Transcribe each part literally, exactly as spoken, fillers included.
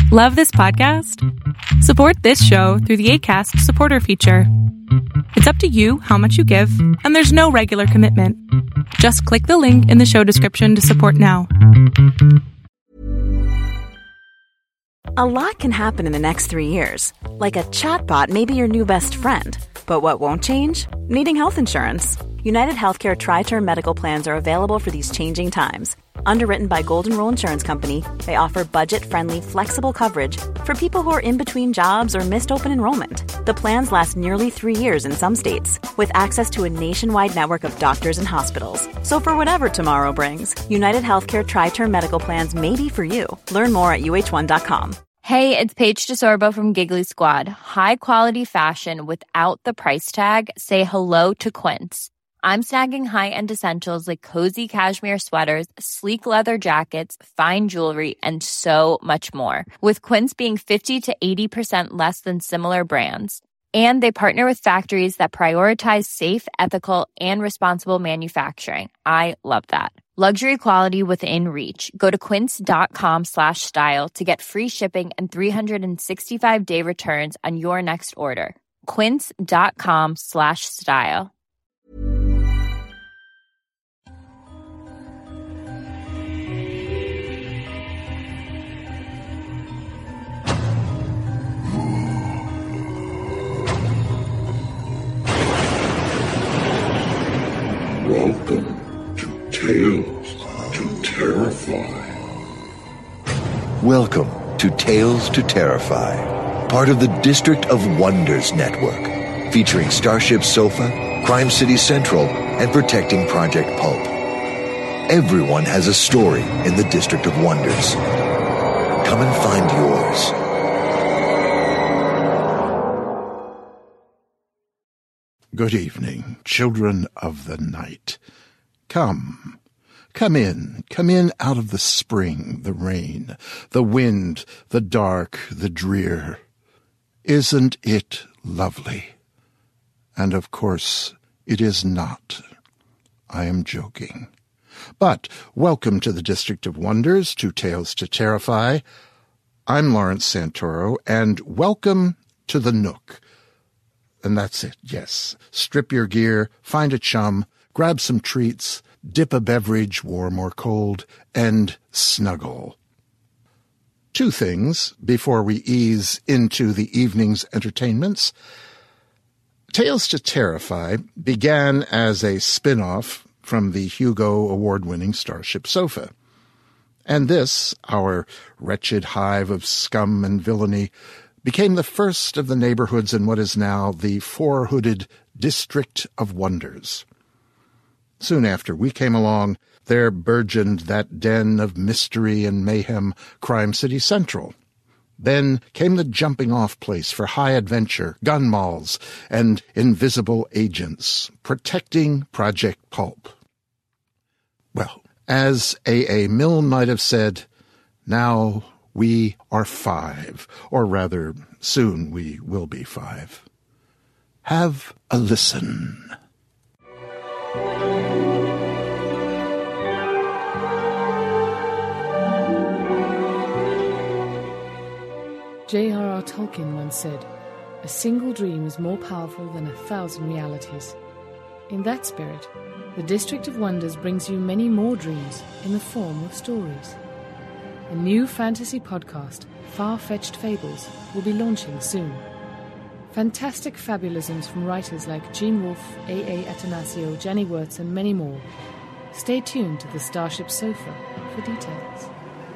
Love this podcast? Support this show through the Acast supporter feature. It's up to you how much you give, and there's no regular commitment. Just click the link in the show description to support now. A lot can happen in the next three years. Like a chatbot may be your new best friend. But what won't change? Needing health insurance. United Healthcare Tri-Term Medical Plans are available for these changing times. Underwritten by Golden Rule Insurance Company, they offer budget-friendly, flexible coverage for people who are in between jobs or missed open enrollment. The plans last nearly three years in some states, with access to a nationwide network of doctors and hospitals. So for whatever tomorrow brings, United Healthcare Tri-Term Medical Plans may be for you. Learn more at U H one dot com. Hey, it's Paige DeSorbo from Giggly Squad. High quality fashion without the price tag. Say hello to Quince. I'm snagging high-end essentials like cozy cashmere sweaters, sleek leather jackets, fine jewelry, and so much more. With Quince being fifty to eighty percent less than similar brands. And they partner with factories that prioritize safe, ethical, and responsible manufacturing. I love that. Luxury quality within reach. Go to quince.com slash style to get free shipping and three sixty-five day returns on your next order. Quince.com slash style. Welcome to Tales to Terrify. Welcome to Tales to Terrify, part of the District of Wonders network, featuring Starship Sofa, Crime City Central, and Protecting Project Pulp. Everyone has a story in the District of Wonders. Come and find yours. Good evening, children of the night. Come, come in, come in out of the spring, the rain, the wind, the dark, the drear. Isn't it lovely? And of course, it is not. I am joking. But welcome to the District of Wonders, to Tales to Terrify. I'm Lawrence Santoro, and welcome to the Nook. And that's it, yes. Strip your gear, find a chum, grab some treats, dip a beverage, warm or cold, and snuggle. Two things before we ease into the evening's entertainments. Tales to Terrify began as a spin-off from the Hugo Award-winning Starship Sofa. And this, our wretched hive of scum and villainy, became the first of the neighborhoods in what is now the four-hooded District of Wonders. Soon after we came along, there burgeoned that den of mystery and mayhem, Crime City Central. Then came the jumping-off place for high adventure, gun malls, and invisible agents, Protecting Project Pulp. Well, as A A Milne might have said, now we are five, or rather, soon we will be five. Have a listen. J R R Tolkien once said, "A single dream is more powerful than a thousand realities." In that spirit, the District of Wonders brings you many more dreams in the form of stories. A new fantasy podcast, Far-Fetched Fables, will be launching soon. Fantastic fabulisms from writers like Gene Wolfe, A A Atanasio, Jenny Wirtz, and many more. Stay tuned to the Starship Sofa for details.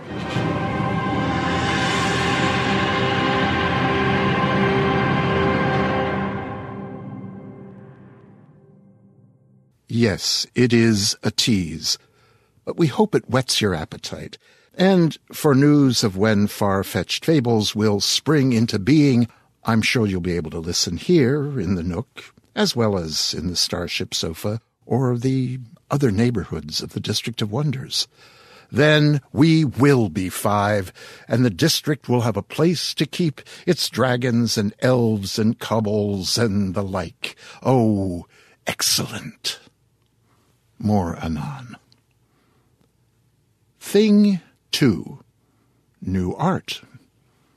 Yes, it is a tease, but we hope it whets your appetite. And for news of when Far-Fetched Fables will spring into being, I'm sure you'll be able to listen here in the Nook, as well as in the Starship Sofa, or the other neighborhoods of the District of Wonders. Then we will be five, and the district will have a place to keep its dragons and elves and kobolds and the like. Oh, excellent. More anon. Thing two. New art.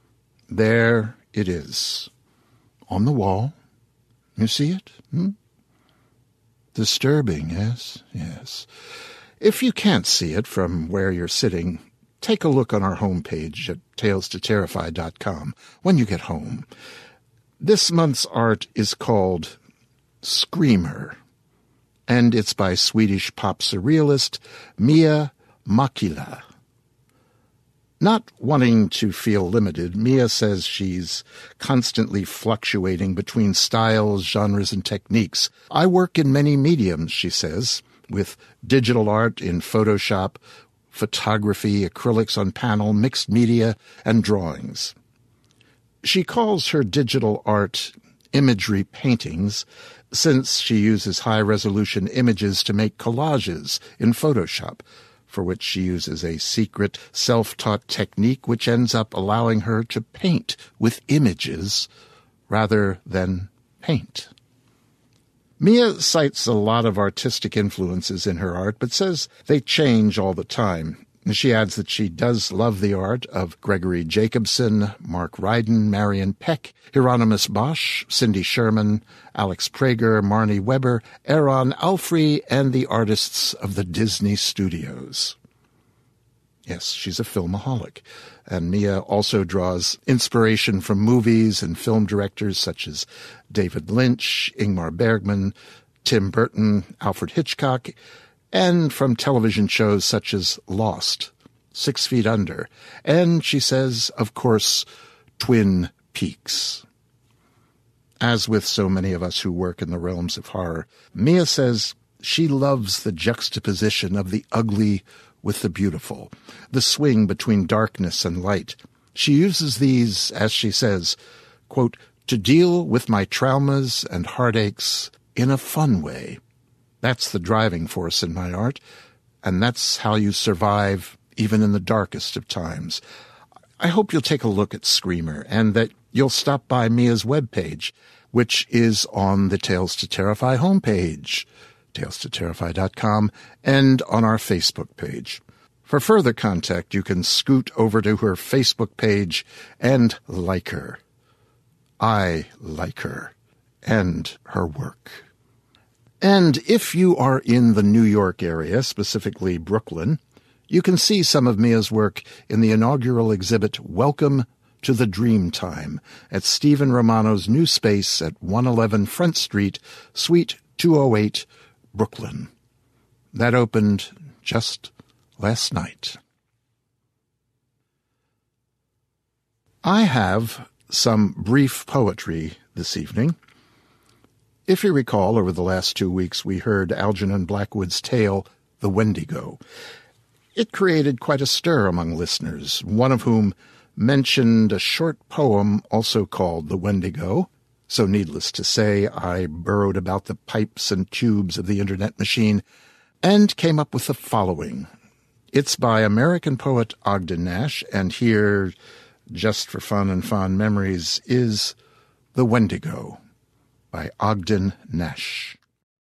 There it is, on the wall. You see it? Hmm? Disturbing, yes, yes. If you can't see it from where you're sitting, take a look on our homepage at tales to terrify dot com when you get home. This month's art is called Screamer, and it's by Swedish pop surrealist Mia Makila. Not wanting to feel limited, Mia says she's constantly fluctuating between styles, genres, and techniques. I work in many mediums, she says, with digital art in Photoshop, photography, acrylics on panel, mixed media, and drawings. She calls her digital art imagery paintings, since she uses high-resolution images to make collages in Photoshop, for which she uses a secret, self-taught technique which ends up allowing her to paint with images rather than paint. Mia cites a lot of artistic influences in her art, but says they change all the time. She adds that she does love the art of Gregory Jacobson, Mark Ryden, Marion Peck, Hieronymus Bosch, Cindy Sherman, Alex Prager, Marnie Weber, Aaron Alfrey, and the artists of the Disney Studios. Yes, she's a filmaholic, and Mia also draws inspiration from movies and film directors such as David Lynch, Ingmar Bergman, Tim Burton, Alfred Hitchcock, and from television shows such as Lost, Six Feet Under, and, she says, of course, Twin Peaks. As with so many of us who work in the realms of horror, Mia says she loves the juxtaposition of the ugly with the beautiful, the swing between darkness and light. She uses these, as she says, quote, to deal with my traumas and heartaches in a fun way. That's the driving force in my art, and that's how you survive even in the darkest of times. I hope you'll take a look at Screamer, and that you'll stop by Mia's webpage, which is on the Tales to Terrify homepage, tales to terrify dot com, and on our Facebook page. For further contact, you can scoot over to her Facebook page and like her. I like her and her work. And if you are in the New York area, specifically Brooklyn, you can see some of Mia's work in the inaugural exhibit Welcome to the Dreamtime at Stephen Romano's new space at one eleven Front Street, Suite two oh eight, Brooklyn. That opened just last night. I have some brief poetry this evening. If you recall, over the last two weeks we heard Algernon Blackwood's tale, The Wendigo. It created quite a stir among listeners, one of whom mentioned a short poem also called The Wendigo. So needless to say, I burrowed about the pipes and tubes of the internet machine and came up with the following. It's by American poet Ogden Nash, and here, just for fun and fond memories, is The Wendigo by Ogden Nash.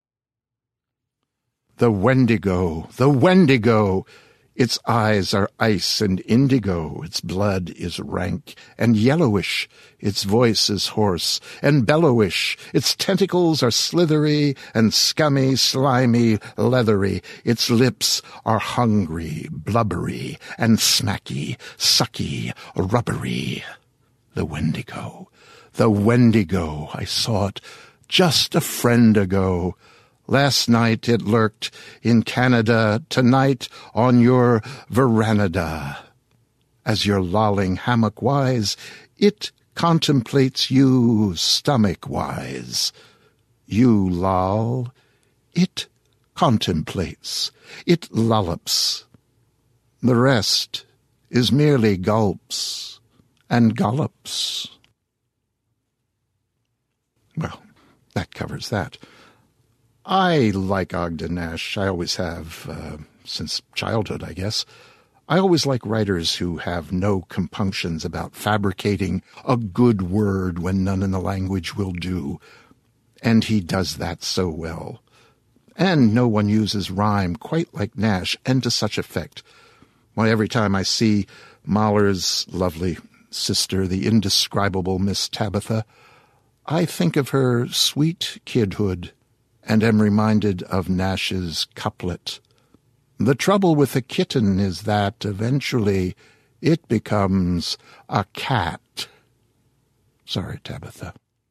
The Wendigo, the Wendigo! Its eyes are ice and indigo, its blood is rank and yellowish, its voice is hoarse and bellowish, its tentacles are slithery and scummy, slimy, leathery, its lips are hungry, blubbery, and smacky, sucky, rubbery. The Wendigo, the Wendigo, I saw it just a friend ago. Last night it lurked in Canada, tonight on your veranda. As you're lolling hammock-wise, it contemplates you stomach-wise. You loll, it contemplates, it lollops. The rest is merely gulps and gollops. Well, that covers that. I like Ogden Nash. I always have, uh, since childhood, I guess. I always like writers who have no compunctions about fabricating a good word when none in the language will do. And he does that so well. And no one uses rhyme quite like Nash, and to such effect. Why, every time I see Mahler's lovely sister, the indescribable Miss Tabitha, I think of her sweet kidhood and am reminded of Nash's couplet. The trouble with a kitten is that eventually it becomes a cat. Sorry, Tabitha.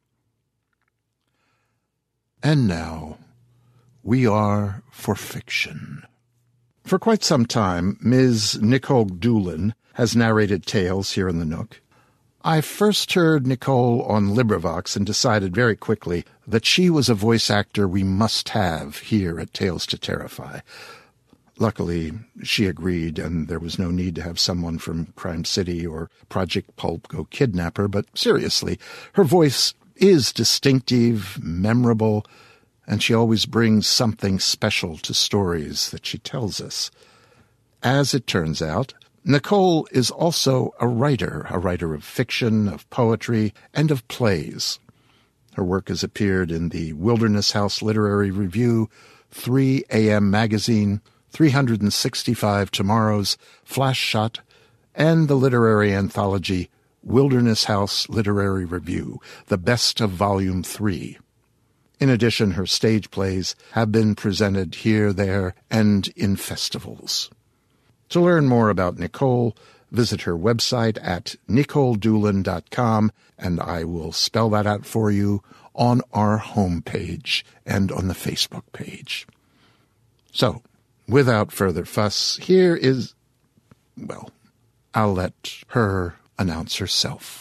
And now, we are for fiction. For quite some time, Miz Nicole Doolin has narrated tales here in the Nook. I first heard Nicole on LibriVox and decided very quickly that she was a voice actor we must have here at Tales to Terrify. Luckily, she agreed, and there was no need to have someone from Crime City or Project Pulp go kidnap her, but seriously, her voice is distinctive, memorable, and she always brings something special to stories that she tells us. As it turns out, Nicole is also a writer, a writer of fiction, of poetry, and of plays. Her work has appeared in the Wilderness House Literary Review, three A M Magazine, three hundred sixty-five Tomorrows, Flash Shot, and the literary anthology Wilderness House Literary Review, the best of Volume three. In addition, her stage plays have been presented here, there, and in festivals. To learn more about Nicole, visit her website at nicole doolin dot com, and I will spell that out for you on our homepage and on the Facebook page. So, without further fuss, here is, well, I'll let her announce herself.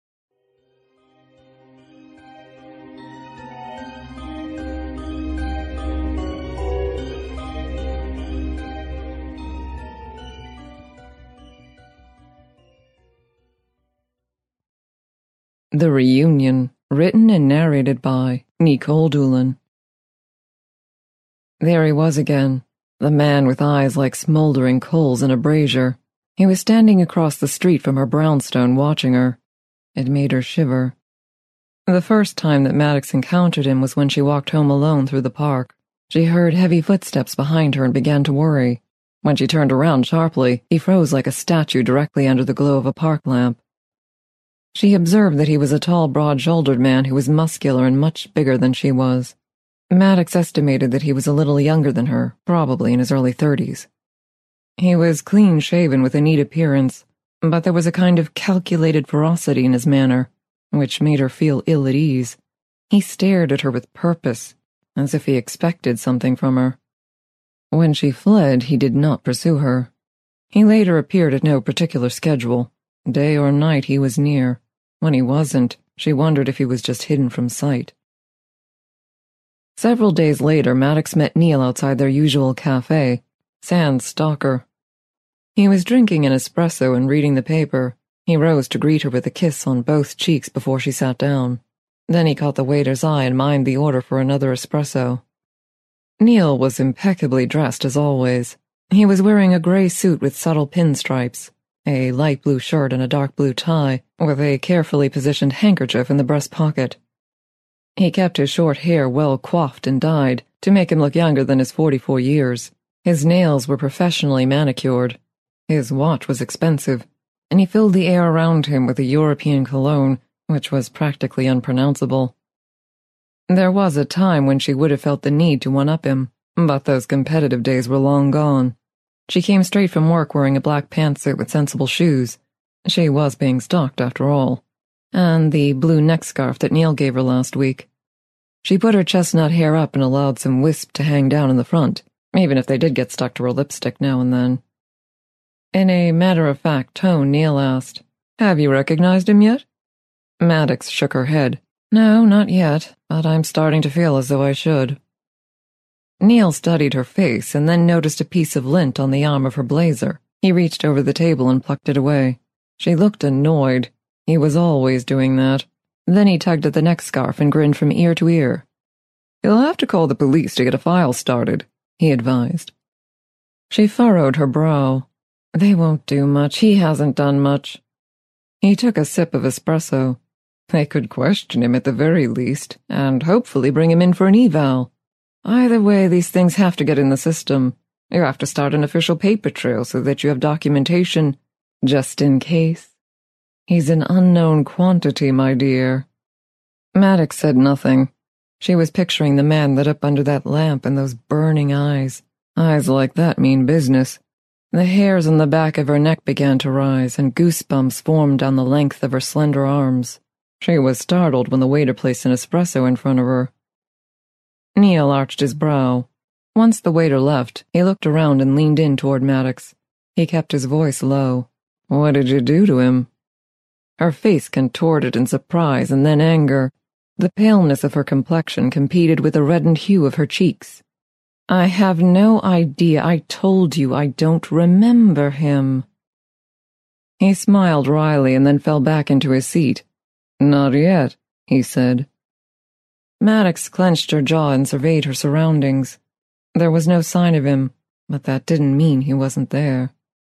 The Reunion, written and narrated by Nicole Doolin. There he was again, the man with eyes like smoldering coals in a brazier. He was standing across the street from her brownstone watching her. It made her shiver. The first time that Maddox encountered him was when she walked home alone through the park. She heard heavy footsteps behind her and began to worry. When she turned around sharply, he froze like a statue directly under the glow of a park lamp. She observed that he was a tall, broad-shouldered man who was muscular and much bigger than she was. Maddox estimated that he was a little younger than her, probably in his early thirties. He was clean-shaven with a neat appearance, but there was a kind of calculated ferocity in his manner, which made her feel ill at ease. He stared at her with purpose, as if he expected something from her. When she fled, he did not pursue her. He later appeared at no particular schedule. Day or night he was near. When he wasn't, she wondered if he was just hidden from sight. Several days later, Maddox met Neil outside their usual cafe, Sans Stalker. He was drinking an espresso and reading the paper. He rose to greet her with a kiss on both cheeks before she sat down. Then he caught the waiter's eye and mimed the order for another espresso. Neil was impeccably dressed as always. He was wearing a gray suit with subtle pinstripes, a light blue shirt and a dark blue tie, with a carefully positioned handkerchief in the breast pocket. He kept his short hair well coiffed and dyed, to make him look younger than his forty-four years. His nails were professionally manicured. His watch was expensive, and he filled the air around him with a European cologne, which was practically unpronounceable. There was a time when she would have felt the need to one-up him, but those competitive days were long gone. She came straight from work wearing a black pantsuit with sensible shoes. She was being stalked, after all. And the blue neck scarf that Neil gave her last week. She put her chestnut hair up and allowed some wisp to hang down in the front, even if they did get stuck to her lipstick now and then. In a matter-of-fact tone, Neil asked, "Have you recognized him yet?" Maddox shook her head. "No, not yet, but I'm starting to feel as though I should." Neil studied her face and then noticed a piece of lint on the arm of her blazer. He reached over the table and plucked it away. She looked annoyed. He was always doing that. Then he tugged at the neck scarf and grinned from ear to ear. "You'll have to call the police to get a file started," he advised. She furrowed her brow. "They won't do much. He hasn't done much." He took a sip of espresso. They could question him at the very least, and hopefully bring him in for an eval. Either way, these things have to get in the system. You have to start an official paper trail so that you have documentation, just in case. He's an unknown quantity, my dear. Maddox said nothing. She was picturing the man lit up under that lamp and those burning eyes. Eyes like that mean business. The hairs on the back of her neck began to rise, and goosebumps formed down the length of her slender arms. She was startled when the waiter placed an espresso in front of her. Neil arched his brow. Once the waiter left, he looked around and leaned in toward Maddox. He kept his voice low. "What did you do to him?" Her face contorted in surprise and then anger. The paleness of her complexion competed with the reddened hue of her cheeks. "I have no idea. I told you I don't remember him." He smiled wryly and then fell back into his seat. "Not yet," he said. Maddox clenched her jaw and surveyed her surroundings. There was no sign of him, but that didn't mean he wasn't there.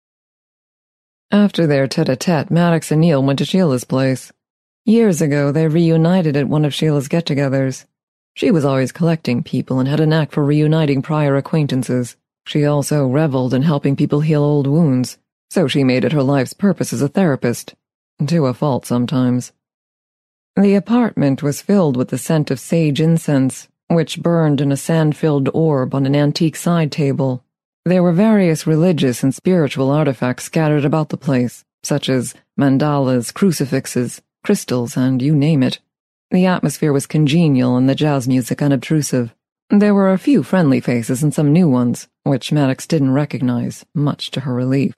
After their tete-a-tete, Maddox and Neil went to Sheila's place. Years ago, they reunited at one of Sheila's get-togethers. She was always collecting people and had a knack for reuniting prior acquaintances. She also reveled in helping people heal old wounds, so she made it her life's purpose as a therapist. To a fault sometimes. The apartment was filled with the scent of sage incense, which burned in a sand-filled orb on an antique side table. There were various religious and spiritual artifacts scattered about the place, such as mandalas, crucifixes, crystals, and you name it. The atmosphere was congenial and the jazz music unobtrusive. There were a few friendly faces and some new ones, which Maddox didn't recognize, much to her relief.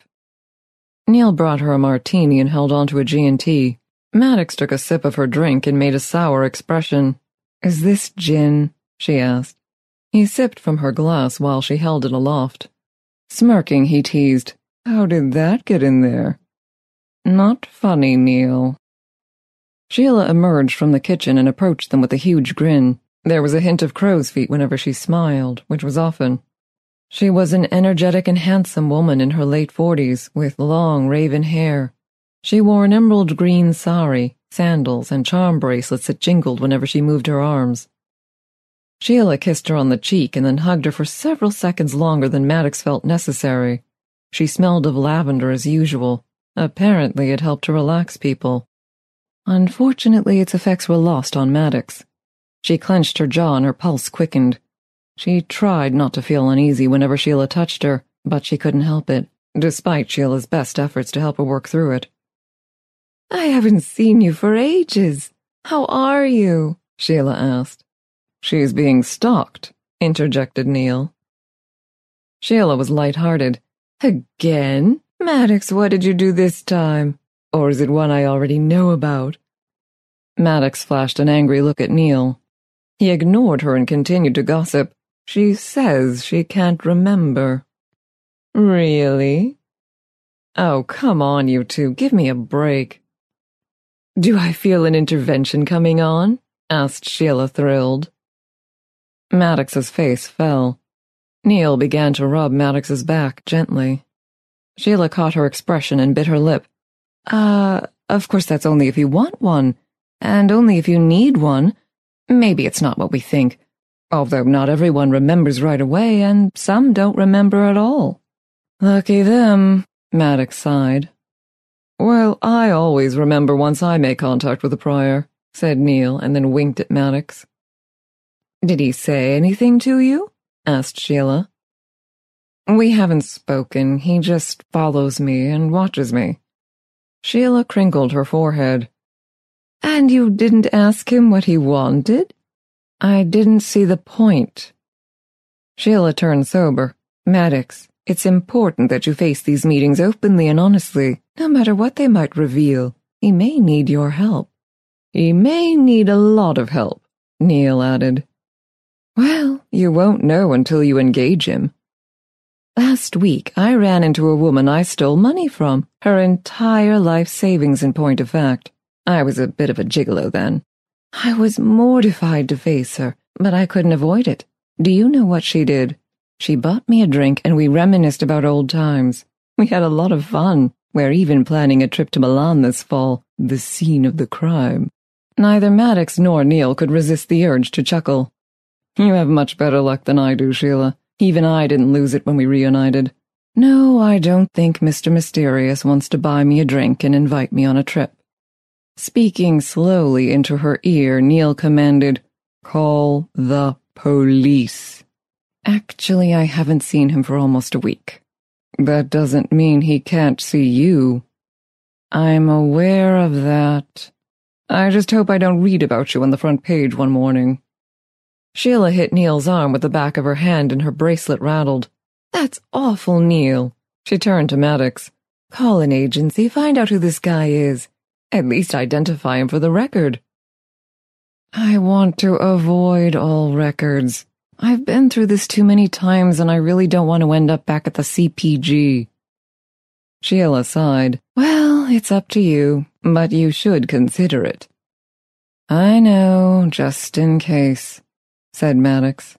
Neil brought her a martini and held on to a G and T. Maddox took a sip of her drink and made a sour expression. "Is this gin?" she asked. He sipped from her glass while she held it aloft. Smirking, he teased, "How did that get in there?" "Not funny, Neil." Sheila emerged from the kitchen and approached them with a huge grin. There was a hint of crow's feet whenever she smiled, which was often. She was an energetic and handsome woman in her late forties, with long raven hair. She wore an emerald green sari, sandals, and charm bracelets that jingled whenever she moved her arms. Sheila kissed her on the cheek and then hugged her for several seconds longer than Maddox felt necessary. She smelled of lavender as usual. Apparently it helped to relax people. Unfortunately, its effects were lost on Maddox. She clenched her jaw and her pulse quickened. She tried not to feel uneasy whenever Sheila touched her, but she couldn't help it, despite Sheila's best efforts to help her work through it. "I haven't seen you for ages. How are you?" Sheila asked. "She's being stalked," interjected Neil. Sheila was light-hearted. "Again? Maddox, what did you do this time? Or is it one I already know about?" Maddox flashed an angry look at Neil. He ignored her and continued to gossip. "She says she can't remember." "Really?" "Oh, come on, you two. Give me a break." "Do I feel an intervention coming on?" asked Sheila, thrilled. Maddox's face fell. Neil began to rub Maddox's back gently. Sheila caught her expression and bit her lip. Uh, of course that's only if you want one, and only if you need one. Maybe it's not what we think, although not everyone remembers right away, and some don't remember at all." "Lucky them," Maddox sighed. "Well, I always remember once I make contact with a prior," said Neil, and then winked at Maddox. "Did he say anything to you?" asked Sheila. "We haven't spoken. He just follows me and watches me." Sheila crinkled her forehead. "And you didn't ask him what he wanted?" "I didn't see the point." Sheila turned sober. "Maddox, it's important that you face these meetings openly and honestly, no matter what they might reveal. He may need your help." "He may need a lot of help," Neil added. "Well, you won't know until you engage him. Last week, I ran into a woman I stole money from, her entire life savings in point of fact. I was a bit of a gigolo then. I was mortified to face her, but I couldn't avoid it. Do you know what she did? She bought me a drink and we reminisced about old times. We had a lot of fun. We're even planning a trip to Milan this fall, the scene of the crime." Neither Maddox nor Neil could resist the urge to chuckle. "You have much better luck than I do, Sheila. Even I didn't lose it when we reunited. No, I don't think Mister Mysterious wants to buy me a drink and invite me on a trip. Speaking slowly into her ear, Neil commanded, "Call the police." Actually, I haven't seen him for almost a week. That doesn't mean he can't see you. I'm aware of that. I just hope I don't read about you on the front page one morning. Sheila hit Neil's arm with the back of her hand and her bracelet rattled. That's awful, Neil. She turned to Maddox. Call an agency, find out who this guy is. At least identify him for the record. I want to avoid all records. I've been through this too many times and I really don't want to end up back at the C P G. Sheila sighed. Well, it's up to you, but you should consider it. I know, just in case, said Maddox.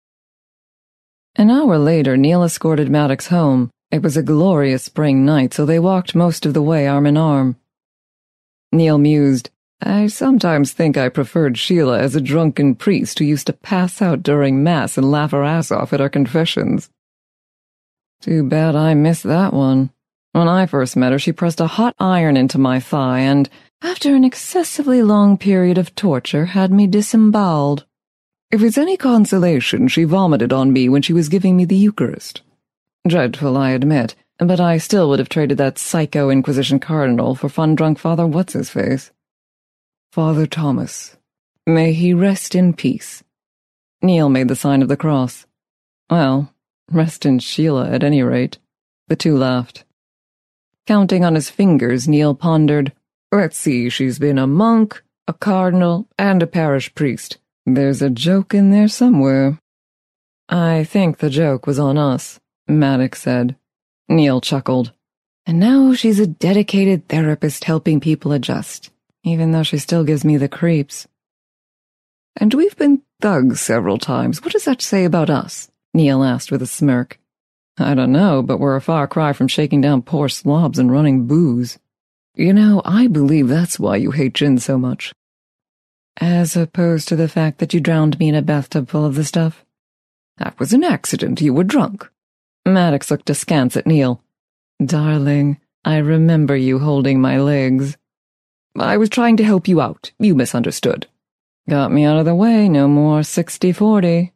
An hour later, Neil escorted Maddox home. It was a glorious spring night, so they walked most of the way arm in arm. Neil mused, I sometimes think I preferred Sheila as a drunken priest who used to pass out during Mass and laugh her ass off at our confessions. Too bad I missed that one. When I first met her, she pressed a hot iron into my thigh and, after an excessively long period of torture, had me disemboweled. If it's any consolation, she vomited on me when she was giving me the Eucharist. Dreadful, I admit, but I still would have traded that psycho Inquisition cardinal for fun-drunk Father What's-His-Face. Father Thomas. May he rest in peace. Neil made the sign of the cross. Well, rest in Sheila at any rate. The two laughed. Counting on his fingers, Neil pondered, Let's see, she's been a monk, a cardinal, and a parish priest. There's a joke in there somewhere. I think the joke was on us, Maddox said. Neil chuckled. And now she's a dedicated therapist helping people adjust, even though she still gives me the creeps. And we've been thugs several times. What does that say about us? Neil asked with a smirk. I don't know, but we're a far cry from shaking down poor slobs and running booze. You know, I believe that's why you hate gin so much. As opposed to the fact that you drowned me in a bathtub full of the stuff? That was an accident. You were drunk. Maddox looked askance at Neil. Darling, I remember you holding my legs. I was trying to help you out. You misunderstood. Got me out of the way, no more sixty forty.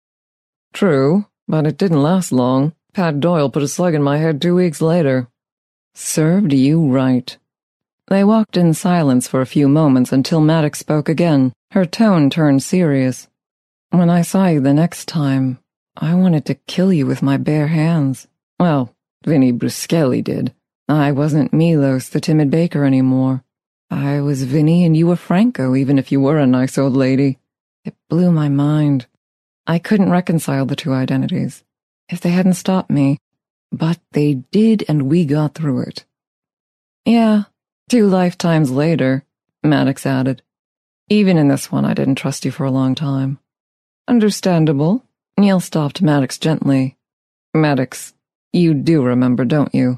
True, but it didn't last long. Pat Doyle put a slug in my head two weeks later. Served you right. They walked in silence for a few moments until Maddox spoke again. Her tone turned serious. When I saw you the next time, I wanted to kill you with my bare hands. Well, Vinnie Bruscelli did. I wasn't Milos, the timid baker, anymore. I was Vinnie and you were Franco, even if you were a nice old lady. It blew my mind. I couldn't reconcile the two identities. If they hadn't stopped me. But they did, and we got through it. Yeah, two lifetimes later, Maddox added. Even in this one, I didn't trust you for a long time. Understandable. Neil stopped Maddox gently. Maddox, you do remember, don't you?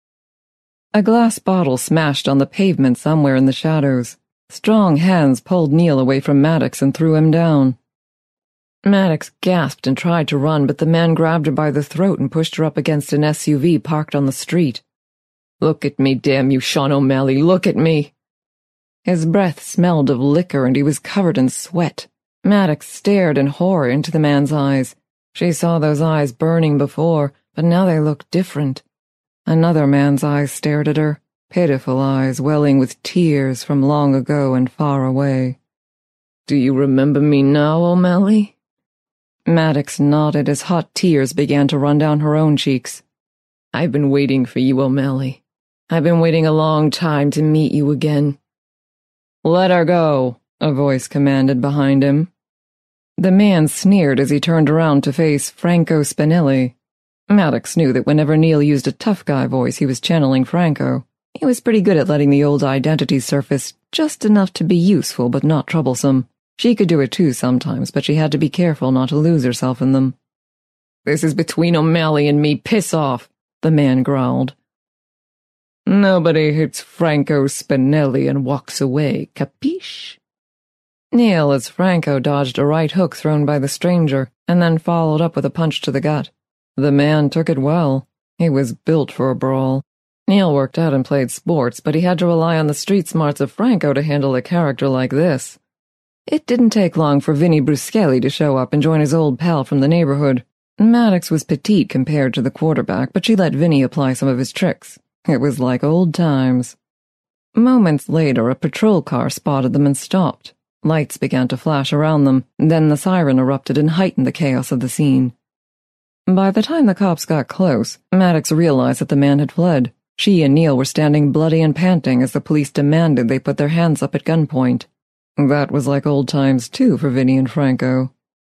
A glass bottle smashed on the pavement somewhere in the shadows. Strong hands pulled Neil away from Maddox and threw him down. Maddox gasped and tried to run, but the man grabbed her by the throat and pushed her up against an S U V parked on the street. Look at me, damn you, Sean O'Malley, look at me! His breath smelled of liquor and he was covered in sweat. Maddox stared in horror into the man's eyes. She saw those eyes burning before, but now they looked different. Another man's eyes stared at her, pitiful eyes welling with tears from long ago and far away. Do you remember me now, O'Malley? Maddox nodded as hot tears began to run down her own cheeks. I've been waiting for you, O'Malley. I've been waiting a long time to meet you again. Let her go, a voice commanded behind him. The man sneered as he turned around to face Franco Spinelli. Maddox knew that whenever Neil used a tough guy voice, he was channeling Franco. He was pretty good at letting the old identity surface, just enough to be useful but not troublesome. She could do it too sometimes, but she had to be careful not to lose herself in them. This is between O'Malley and me, piss off, the man growled. Nobody hits Franco Spinelli and walks away, capiche? Neil, as Franco dodged a right hook thrown by the stranger, and then followed up with a punch to the gut. The man took it well. He was built for a brawl. Neil worked out and played sports, but he had to rely on the street smarts of Franco to handle a character like this. It didn't take long for Vinnie Bruscelli to show up and join his old pal from the neighborhood. Maddox was petite compared to the quarterback, but she let Vinnie apply some of his tricks. It was like old times. Moments later, a patrol car spotted them and stopped. Lights began to flash around them, then the siren erupted and heightened the chaos of the scene. By the time the cops got close, Maddox realized that the man had fled. She and Neil were standing bloody and panting as the police demanded they put their hands up at gunpoint. That was like old times, too, for Vinnie and Franco.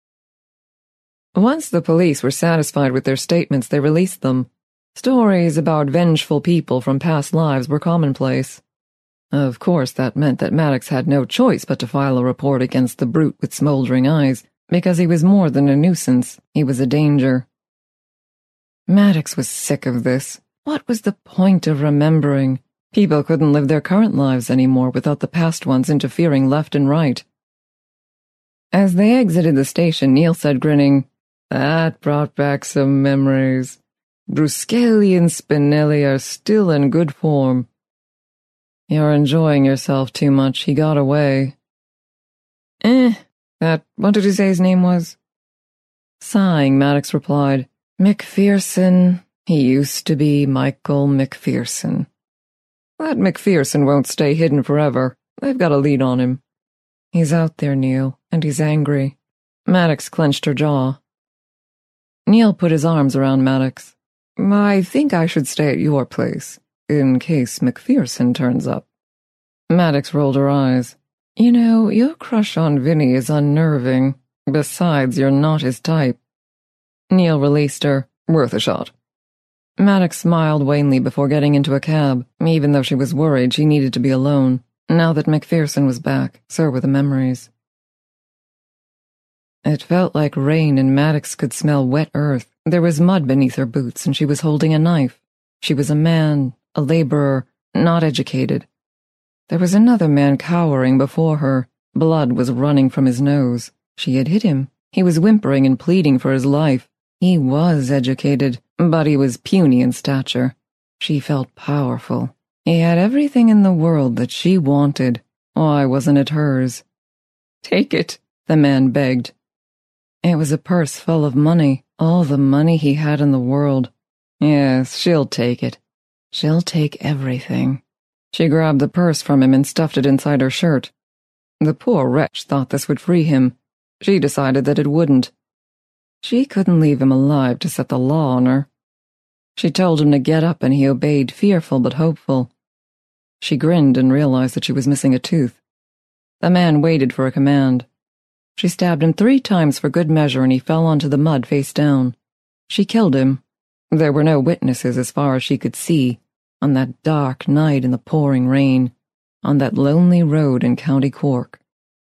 Once the police were satisfied with their statements, they released them. Stories about vengeful people from past lives were commonplace. Of course, that meant that Maddox had no choice but to file a report against the brute with smoldering eyes, because he was more than a nuisance, he was a danger. Maddox was sick of this. What was the point of remembering? People couldn't live their current lives anymore without the past ones interfering left and right. As they exited the station, Neil said, grinning, "That brought back some memories. Bruscelli and Spinelli are still in good form." "You're enjoying yourself too much. He got away." Eh, that, what did you say his name was? Sighing, Maddox replied, "McPherson. He used to be Michael McPherson." "That McPherson won't stay hidden forever. They've got a lead on him." "He's out there, Neil, and he's angry." Maddox clenched her jaw. Neil put his arms around Maddox. "I think I should stay at your place, in case McPherson turns up." Maddox rolled her eyes. "You know, your crush on Vinnie is unnerving. Besides, you're not his type." Neil released her. "Worth a shot." Maddox smiled wanly before getting into a cab, even though she was worried she needed to be alone. Now that McPherson was back, so were the memories. It felt like rain, and Maddox could smell wet earth. There was mud beneath her boots, and she was holding a knife. She was a man, a laborer, not educated. There was another man cowering before her. Blood was running from his nose. She had hit him. He was whimpering and pleading for his life. He was educated, but he was puny in stature. She felt powerful. He had everything in the world that she wanted. Why wasn't it hers? "Take it," the man begged. It was a purse full of money, all the money he had in the world. Yes, she'll take it. She'll take everything. She grabbed the purse from him and stuffed it inside her shirt. The poor wretch thought this would free him. She decided that it wouldn't. She couldn't leave him alive to set the law on her. She told him to get up, and he obeyed, fearful but hopeful. She grinned and realized that she was missing a tooth. The man waited for a command. She stabbed him three times for good measure, and he fell onto the mud face down. She killed him. There were no witnesses as far as she could see, on that dark night in the pouring rain, on that lonely road in County Cork.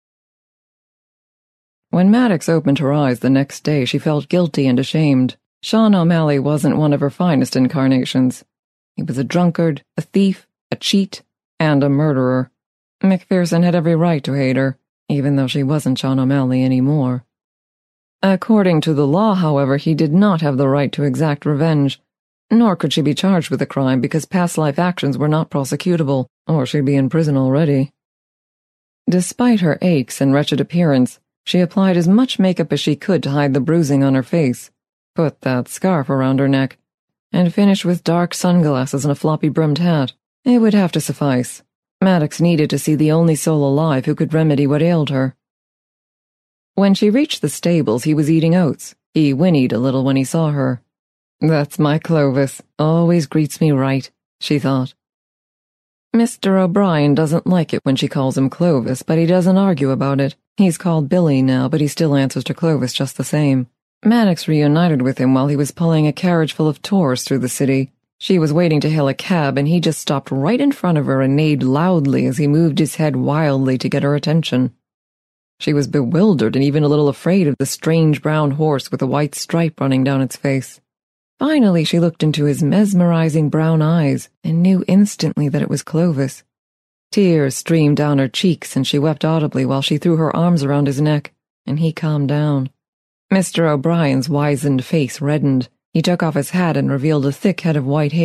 When Maddox opened her eyes the next day, she felt guilty and ashamed. Sean O'Malley wasn't one of her finest incarnations. He was a drunkard, a thief, a cheat, and a murderer. McPherson had every right to hate her, even though she wasn't Sean O'Malley anymore. According to the law, however, he did not have the right to exact revenge, nor could she be charged with a crime because past life actions were not prosecutable, or she'd be in prison already. Despite her aches and wretched appearance, she applied as much makeup as she could to hide the bruising on her face, put that scarf around her neck, and finished with dark sunglasses and a floppy-brimmed hat. It would have to suffice. Maddox needed to see the only soul alive who could remedy what ailed her. When she reached the stables, he was eating oats. He whinnied a little when he saw her. "That's my Clovis. Always greets me right," she thought. Mister O'Brien doesn't like it when she calls him Clovis, but he doesn't argue about it. He's called Billy now, but he still answers to Clovis just the same. Maddox reunited with him while he was pulling a carriage full of tourists through the city. She was waiting to hail a cab, and he just stopped right in front of her and neighed loudly as he moved his head wildly to get her attention. She was bewildered and even a little afraid of the strange brown horse with a white stripe running down its face. Finally, she looked into his mesmerizing brown eyes and knew instantly that it was Clovis. Tears streamed down her cheeks, and she wept audibly while she threw her arms around his neck, and he calmed down. Mister O'Brien's wizened face reddened. He took off his hat and revealed a thick head of white hair,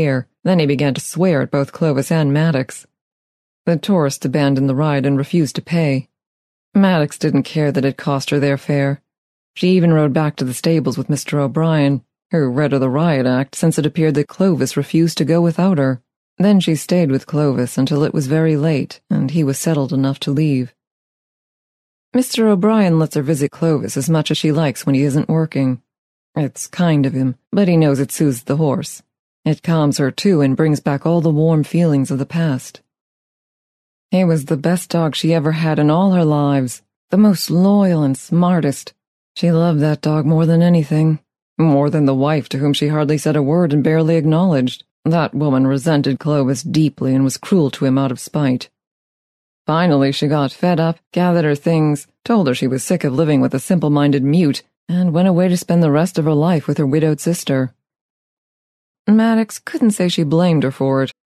Then he began to swear at both Clovis and Maddox. The tourists abandoned the ride and refused to pay. Maddox didn't care that it cost her their fare. She even rode back to the stables with Mister O'Brien, who read her the riot act since it appeared that Clovis refused to go without her. Then she stayed with Clovis until it was very late and he was settled enough to leave. Mister O'Brien lets her visit Clovis as much as she likes when he isn't working. It's kind of him, but he knows it soothes the horse. It calms her too and brings back all the warm feelings of the past. He was the best dog she ever had in all her lives, the most loyal and smartest. She loved that dog more than anything, more than the wife to whom she hardly said a word and barely acknowledged. That woman resented Clovis deeply and was cruel to him out of spite. Finally, she got fed up, gathered her things, told her she was sick of living with a simple-minded mute, and went away to spend the rest of her life with her widowed sister. Maddox couldn't say she blamed her for it.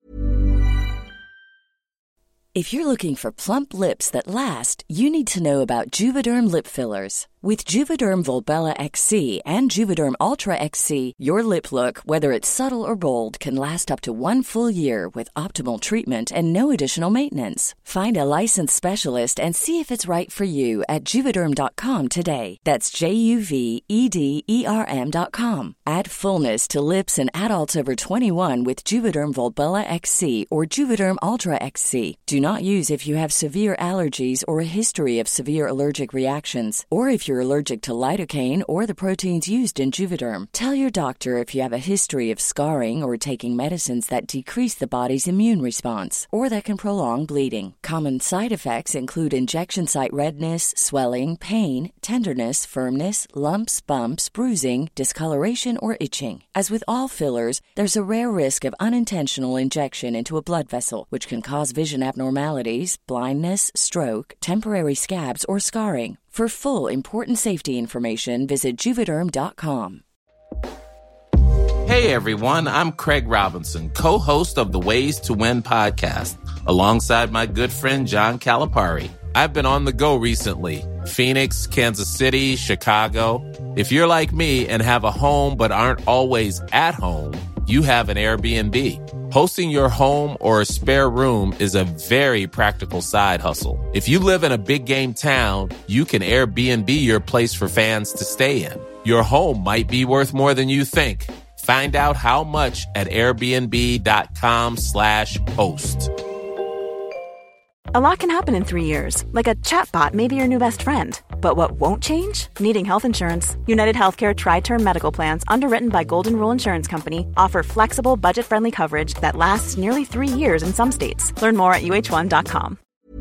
If you're looking for plump lips that last, you need to know about Juvederm lip fillers. With Juvederm Volbella X C and Juvederm Ultra X C, your lip look, whether it's subtle or bold, can last up to one full year with optimal treatment and no additional maintenance. Find a licensed specialist and see if it's right for you at Juvederm dot com today. That's J U V E D E R M dot com. Add fullness to lips in adults over twenty-one with Juvederm Volbella X C or Juvederm Ultra X C. Do not use if you have severe allergies or a history of severe allergic reactions, or if you're allergic to lidocaine or the proteins used in Juvederm. Tell your doctor if you have a history of scarring or taking medicines that decrease the body's immune response or that can prolong bleeding. Common side effects include injection site redness, swelling, pain, tenderness, firmness, lumps, bumps, bruising, discoloration, or itching. As with all fillers, there's a rare risk of unintentional injection into a blood vessel, which can cause vision abnormalities, blindness, stroke, temporary scabs, or scarring. For full, important safety information, visit Juvederm dot com. Hey everyone, I'm Craig Robinson, co-host of the Ways to Win podcast, alongside my good friend John Calipari. I've been on the go recently. Phoenix, Kansas City, Chicago. If you're like me and have a home but aren't always at home, you have an Airbnb. Hosting your home or a spare room is a very practical side hustle. If you live in a big game town, you can Airbnb your place for fans to stay in. Your home might be worth more than you think. Find out how much at airbnb.com slash host. A lot can happen in three years, like a chatbot may be your new best friend. But what won't change? Needing health insurance. United Healthcare Tri-Term Medical Plans, underwritten by Golden Rule Insurance Company, offer flexible, budget-friendly coverage that lasts nearly three years in some states. Learn more at U H one dot com.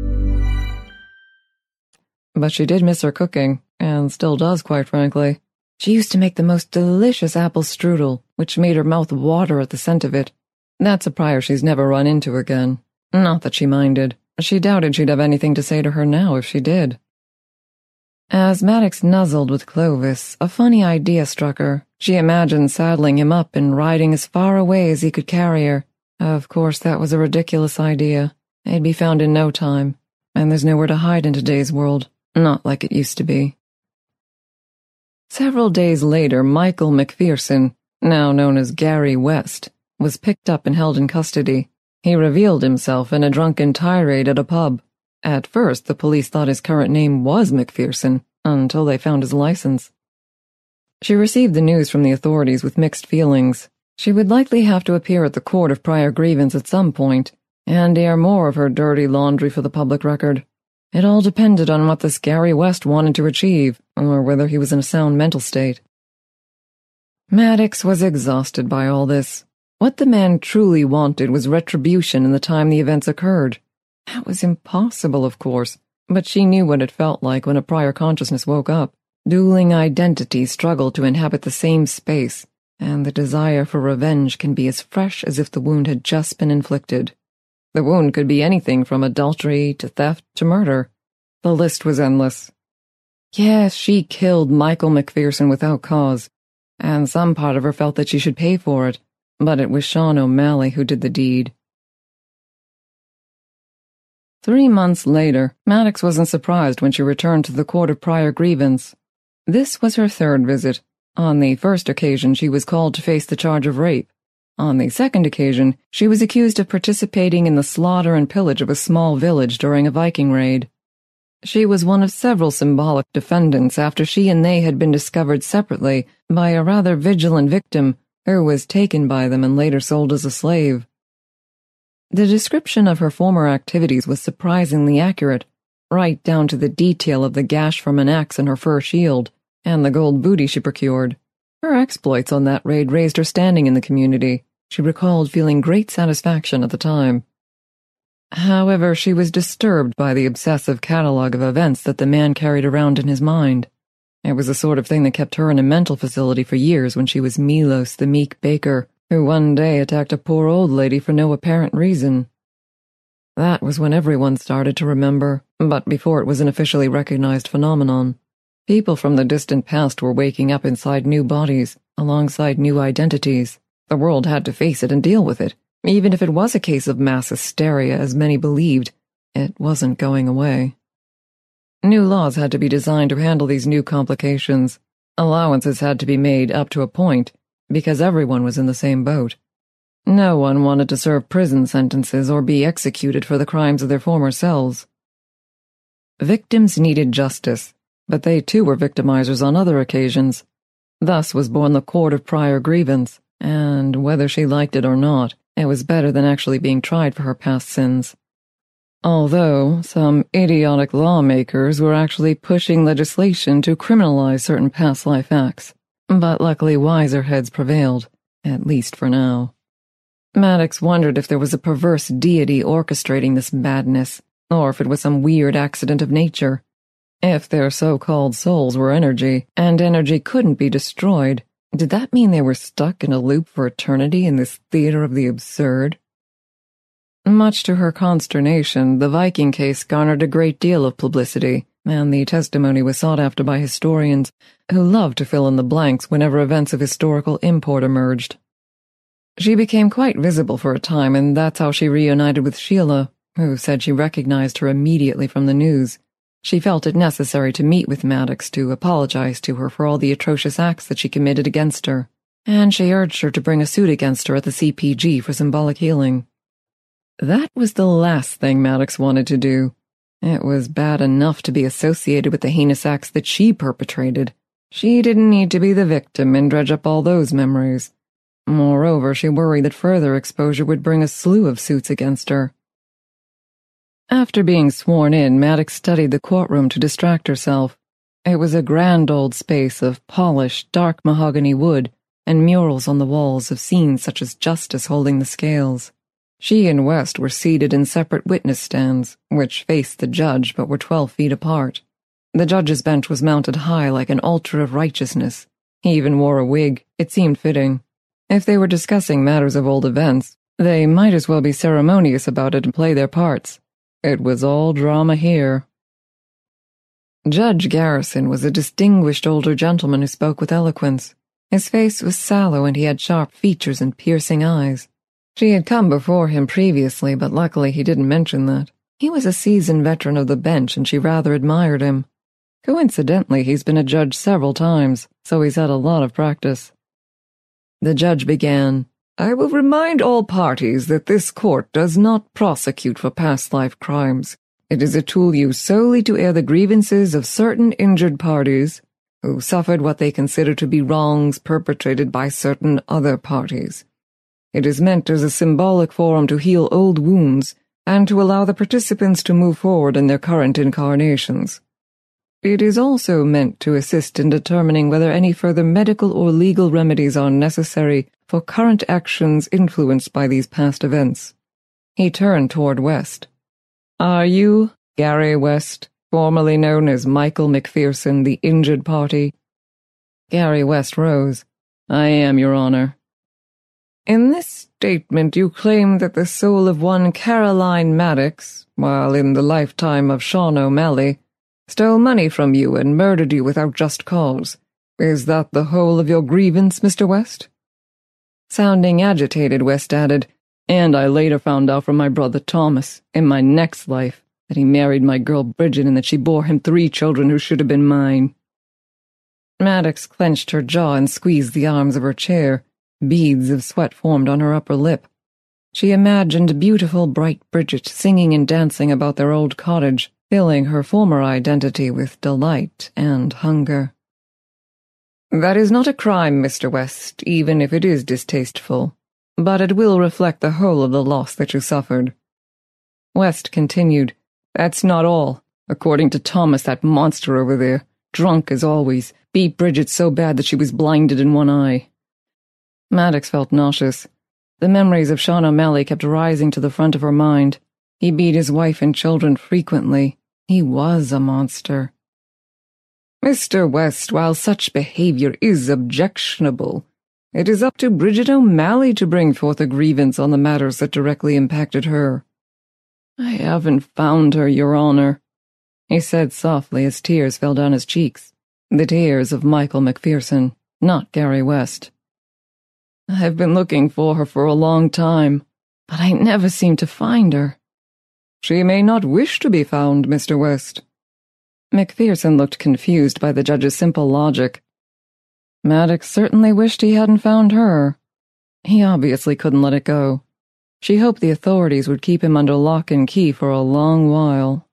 But she did miss her cooking, and still does, quite frankly. She used to make the most delicious apple strudel, which made her mouth water at the scent of it. That's a prior she's never run into again. Not that she minded. She doubted she'd have anything to say to her now if she did. As Maddox nuzzled with Clovis, a funny idea struck her. She imagined saddling him up and riding as far away as he could carry her. Of course, that was a ridiculous idea. They'd be found in no time, and there's nowhere to hide in today's world, not like it used to be. Several days later, Michael McPherson, now known as Gary West, was picked up and held in custody. He revealed himself in a drunken tirade at a pub. At first, the police thought his current name was McPherson, until they found his license. She received the news from the authorities with mixed feelings. She would likely have to appear at the court of prior grievance at some point, and air more of her dirty laundry for the public record. It all depended on what this Gary West wanted to achieve, or whether he was in a sound mental state. Maddox was exhausted by all this. What the man truly wanted was retribution in the time the events occurred. That was impossible, of course, but she knew what it felt like when a prior consciousness woke up. Dueling identities struggle to inhabit the same space, and the desire for revenge can be as fresh as if the wound had just been inflicted. The wound could be anything from adultery to theft to murder. The list was endless. Yes, she killed Michael McPherson without cause, and some part of her felt that she should pay for it, but it was Sean O'Malley who did the deed. Three months later, Maddox wasn't surprised when she returned to the court of prior grievance. This was her third visit. On the first occasion, she was called to face the charge of rape. On the second occasion, she was accused of participating in the slaughter and pillage of a small village during a Viking raid. She was one of several symbolic defendants after she and they had been discovered separately by a rather vigilant victim who was taken by them and later sold as a slave. The description of her former activities was surprisingly accurate, right down to the detail of the gash from an axe in her fur shield and the gold booty she procured. Her exploits on that raid raised her standing in the community. She recalled feeling great satisfaction at the time. However, she was disturbed by the obsessive catalogue of events that the man carried around in his mind. It was the sort of thing that kept her in a mental facility for years when she was Milos, the meek baker, who one day attacked a poor old lady for no apparent reason. That was when everyone started to remember, but before it was an officially recognized phenomenon. People from the distant past were waking up inside new bodies, alongside new identities. The world had to face it and deal with it. Even if it was a case of mass hysteria, as many believed, it wasn't going away. New laws had to be designed to handle these new complications. Allowances had to be made up to a point, because everyone was in the same boat. No one wanted to serve prison sentences or be executed for the crimes of their former selves. Victims needed justice, but they too were victimizers on other occasions. Thus was born the Court of Prior Grievance, and whether she liked it or not, it was better than actually being tried for her past sins. Although some idiotic lawmakers were actually pushing legislation to criminalize certain past life acts, but luckily wiser heads prevailed, at least for now. Maddox wondered if there was a perverse deity orchestrating this madness, or if it was some weird accident of nature. If their so-called souls were energy, and energy couldn't be destroyed, did that mean they were stuck in a loop for eternity in this theater of the absurd? Much to her consternation, the Viking case garnered a great deal of publicity, and the testimony was sought after by historians who loved to fill in the blanks whenever events of historical import emerged. She became quite visible for a time, and that's how she reunited with Sheila, who said she recognized her immediately from the news. She felt it necessary to meet with Maddox to apologize to her for all the atrocious acts that she committed against her, and she urged her to bring a suit against her at the C P G for symbolic healing. That was the last thing Maddox wanted to do. It was bad enough to be associated with the heinous acts that she perpetrated. She didn't need to be the victim and dredge up all those memories. Moreover, she worried that further exposure would bring a slew of suits against her. After being sworn in, Maddox studied the courtroom to distract herself. It was a grand old space of polished, dark mahogany wood and murals on the walls of scenes such as Justice holding the scales. She and West were seated in separate witness stands, which faced the judge but were twelve feet apart. The judge's bench was mounted high like an altar of righteousness. He even wore a wig. It seemed fitting. If they were discussing matters of old events, they might as well be ceremonious about it and play their parts. It was all drama here. Judge Garrison was a distinguished older gentleman who spoke with eloquence. His face was sallow and he had sharp features and piercing eyes. She had come before him previously, but luckily he didn't mention that. He was a seasoned veteran of the bench and she rather admired him. Coincidentally, he's been a judge several times, so he's had a lot of practice. The judge began, "I will remind all parties that this court does not prosecute for past life crimes. It is a tool used solely to air the grievances of certain injured parties who suffered what they consider to be wrongs perpetrated by certain other parties. It is meant as a symbolic forum to heal old wounds and to allow the participants to move forward in their current incarnations. It is also meant to assist in determining whether any further medical or legal remedies are necessary for current actions influenced by these past events." He turned toward West. "Are you Gary West, formerly known as Michael McPherson, the injured party?" Gary West rose. "I am, Your Honor." "In this statement you claim that the soul of one Caroline Maddox, while in the lifetime of Sean O'Malley, stole money from you and murdered you without just cause. Is that the whole of your grievance, Mister West?" Sounding agitated, West added, "And I later found out from my brother Thomas, in my next life, that he married my girl Bridget and that she bore him three children who should have been mine." Maddox clenched her jaw and squeezed the arms of her chair. Beads of sweat formed on her upper lip. She imagined beautiful, bright Bridget singing and dancing about their old cottage, filling her former identity with delight and hunger. "That is not a crime, Mister West, even if it is distasteful, but it will reflect the whole of the loss that you suffered." West continued, "That's not all. According to Thomas, that monster over there, drunk as always, beat Bridget so bad that she was blinded in one eye." Maddox felt nauseous. The memories of Sean O'Malley kept rising to the front of her mind. He beat his wife and children frequently. He was a monster. "Mister West, while such behavior is objectionable, it is up to Bridget O'Malley to bring forth a grievance on the matters that directly impacted her." "I haven't found her, Your Honor," he said softly as tears fell down his cheeks. The tears of Michael McPherson, not Gary West. "I've been looking for her for a long time, but I never seem to find her." "She may not wish to be found, Mister West." McPherson looked confused by the judge's simple logic. Maddox certainly wished he hadn't found her. He obviously couldn't let it go. She hoped the authorities would keep him under lock and key for a long while.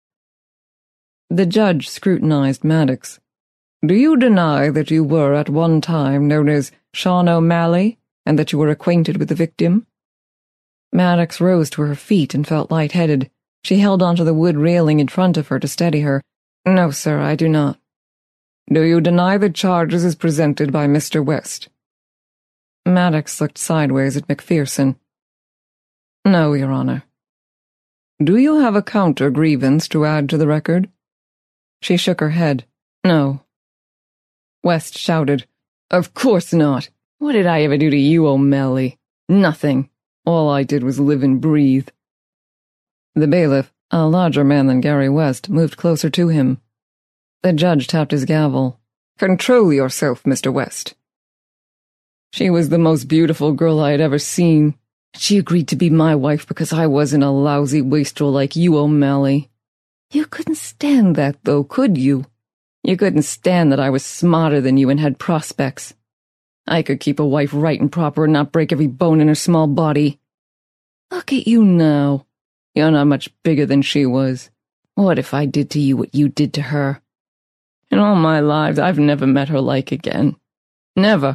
The judge scrutinized Maddox. "Do you deny that you were at one time known as Sean O'Malley, and that you were acquainted with the victim?" Maddox rose to her feet and felt lightheaded. She held onto the wood railing in front of her to steady her. "No, sir, I do not." "Do you deny the charges as presented by Mister West?" Maddox looked sideways at McPherson. "No, Your Honor." "Do you have a counter grievance to add to the record?" She shook her head. "No." West shouted, "Of course not. What did I ever do to you, O'Malley? Nothing. All I did was live and breathe." The bailiff, a larger man than Gary West, moved closer to him. The judge tapped his gavel. "Control yourself, Mister West." "She was the most beautiful girl I had ever seen. She agreed to be my wife because I wasn't a lousy wastrel like you, O'Malley. You couldn't stand that, though, could you? You couldn't stand that I was smarter than you and had prospects. I could keep a wife right and proper and not break every bone in her small body. Look at you now. You're not much bigger than she was. What if I did to you what you did to her? In all my lives, I've never met her like again. Never."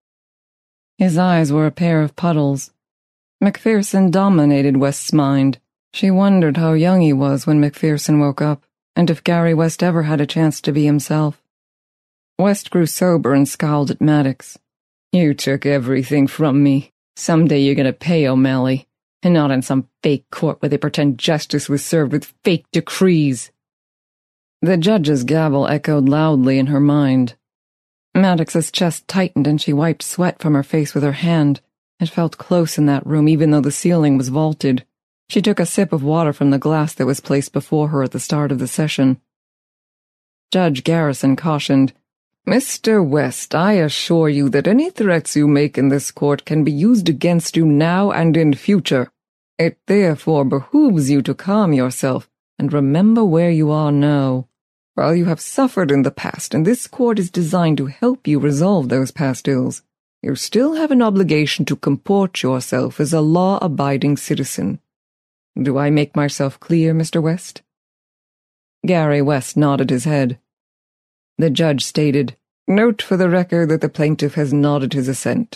His eyes were a pair of puddles. McPherson dominated West's mind. She wondered how young he was when McPherson woke up, and if Gary West ever had a chance to be himself. West grew sober and scowled at Maddox. "You took everything from me. Someday you're going to pay, O'Malley, and not in some fake court where they pretend justice was served with fake decrees." The judge's gavel echoed loudly in her mind. Maddox's chest tightened and she wiped sweat from her face with her hand. It felt close in that room, even though the ceiling was vaulted. She took a sip of water from the glass that was placed before her at the start of the session. Judge Garrison cautioned, "Mister West, I assure you that any threats you make in this court can be used against you now and in future. It therefore behooves you to calm yourself and remember where you are now. While you have suffered in the past, and this court is designed to help you resolve those past ills, you still have an obligation to comport yourself as a law-abiding citizen. Do I make myself clear, Mister West?" Gary West nodded his head. The judge stated, "Note for the record that the plaintiff has nodded his assent."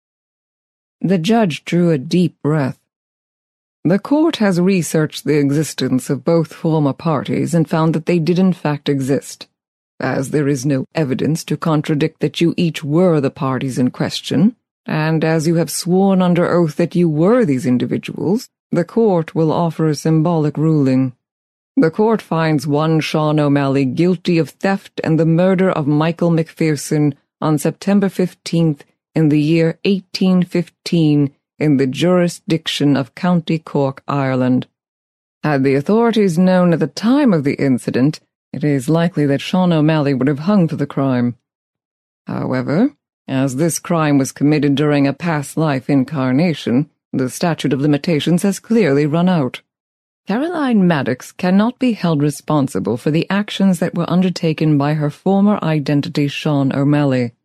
The judge drew a deep breath. "The court has researched the existence of both former parties and found that they did in fact exist. As there is no evidence to contradict that you each were the parties in question, and as you have sworn under oath that you were these individuals, the court will offer a symbolic ruling. The court finds one Sean O'Malley guilty of theft and the murder of Michael McPherson on September fifteenth in the year eighteen fifteen in the jurisdiction of County Cork, Ireland. Had the authorities known at the time of the incident, it is likely that Sean O'Malley would have hung for the crime. However, as this crime was committed during a past life incarnation, the statute of limitations has clearly run out. Caroline Maddox cannot be held responsible for the actions that were undertaken by her former identity, Sean O'Malley,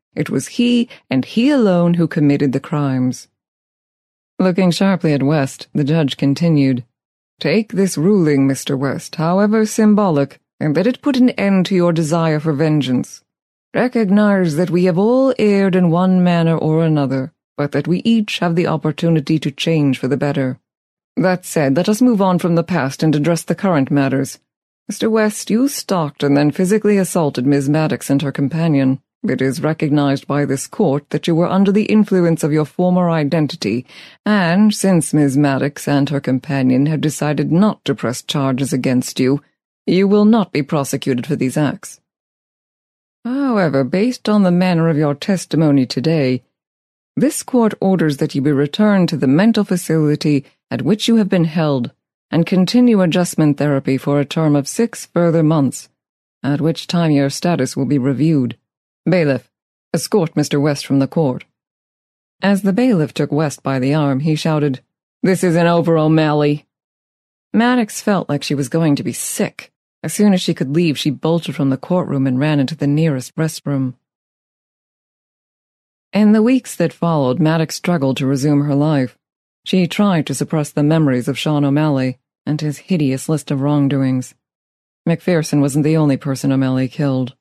It was he, and he alone, who committed the crimes. Looking sharply at West, the judge continued, Take this ruling, Mister West, however symbolic, and let it put an end to your desire for vengeance. Recognize that we have all erred in one manner or another, but that we each have the opportunity to change for the better. That said, let us move on from the past and address the current matters. Mister West, you stalked and then physically assaulted Miz Maddox and her companion. It is recognized by this court that you were under the influence of your former identity, and since Miz Maddox and her companion have decided not to press charges against you, you will not be prosecuted for these acts. However, based on the manner of your testimony today, this court orders that you be returned to the mental facility at which you have been held and continue adjustment therapy for a term of six further months, at which time your status will be reviewed. Bailiff, escort Mister West from the court. As the bailiff took West by the arm, he shouted, This isn't over, O'Malley. Maddox felt like she was going to be sick. As soon as she could leave, she bolted from the courtroom and ran into the nearest restroom. In the weeks that followed, Maddox struggled to resume her life. She tried to suppress the memories of Sean O'Malley and his hideous list of wrongdoings. McPherson wasn't the only person O'Malley killed.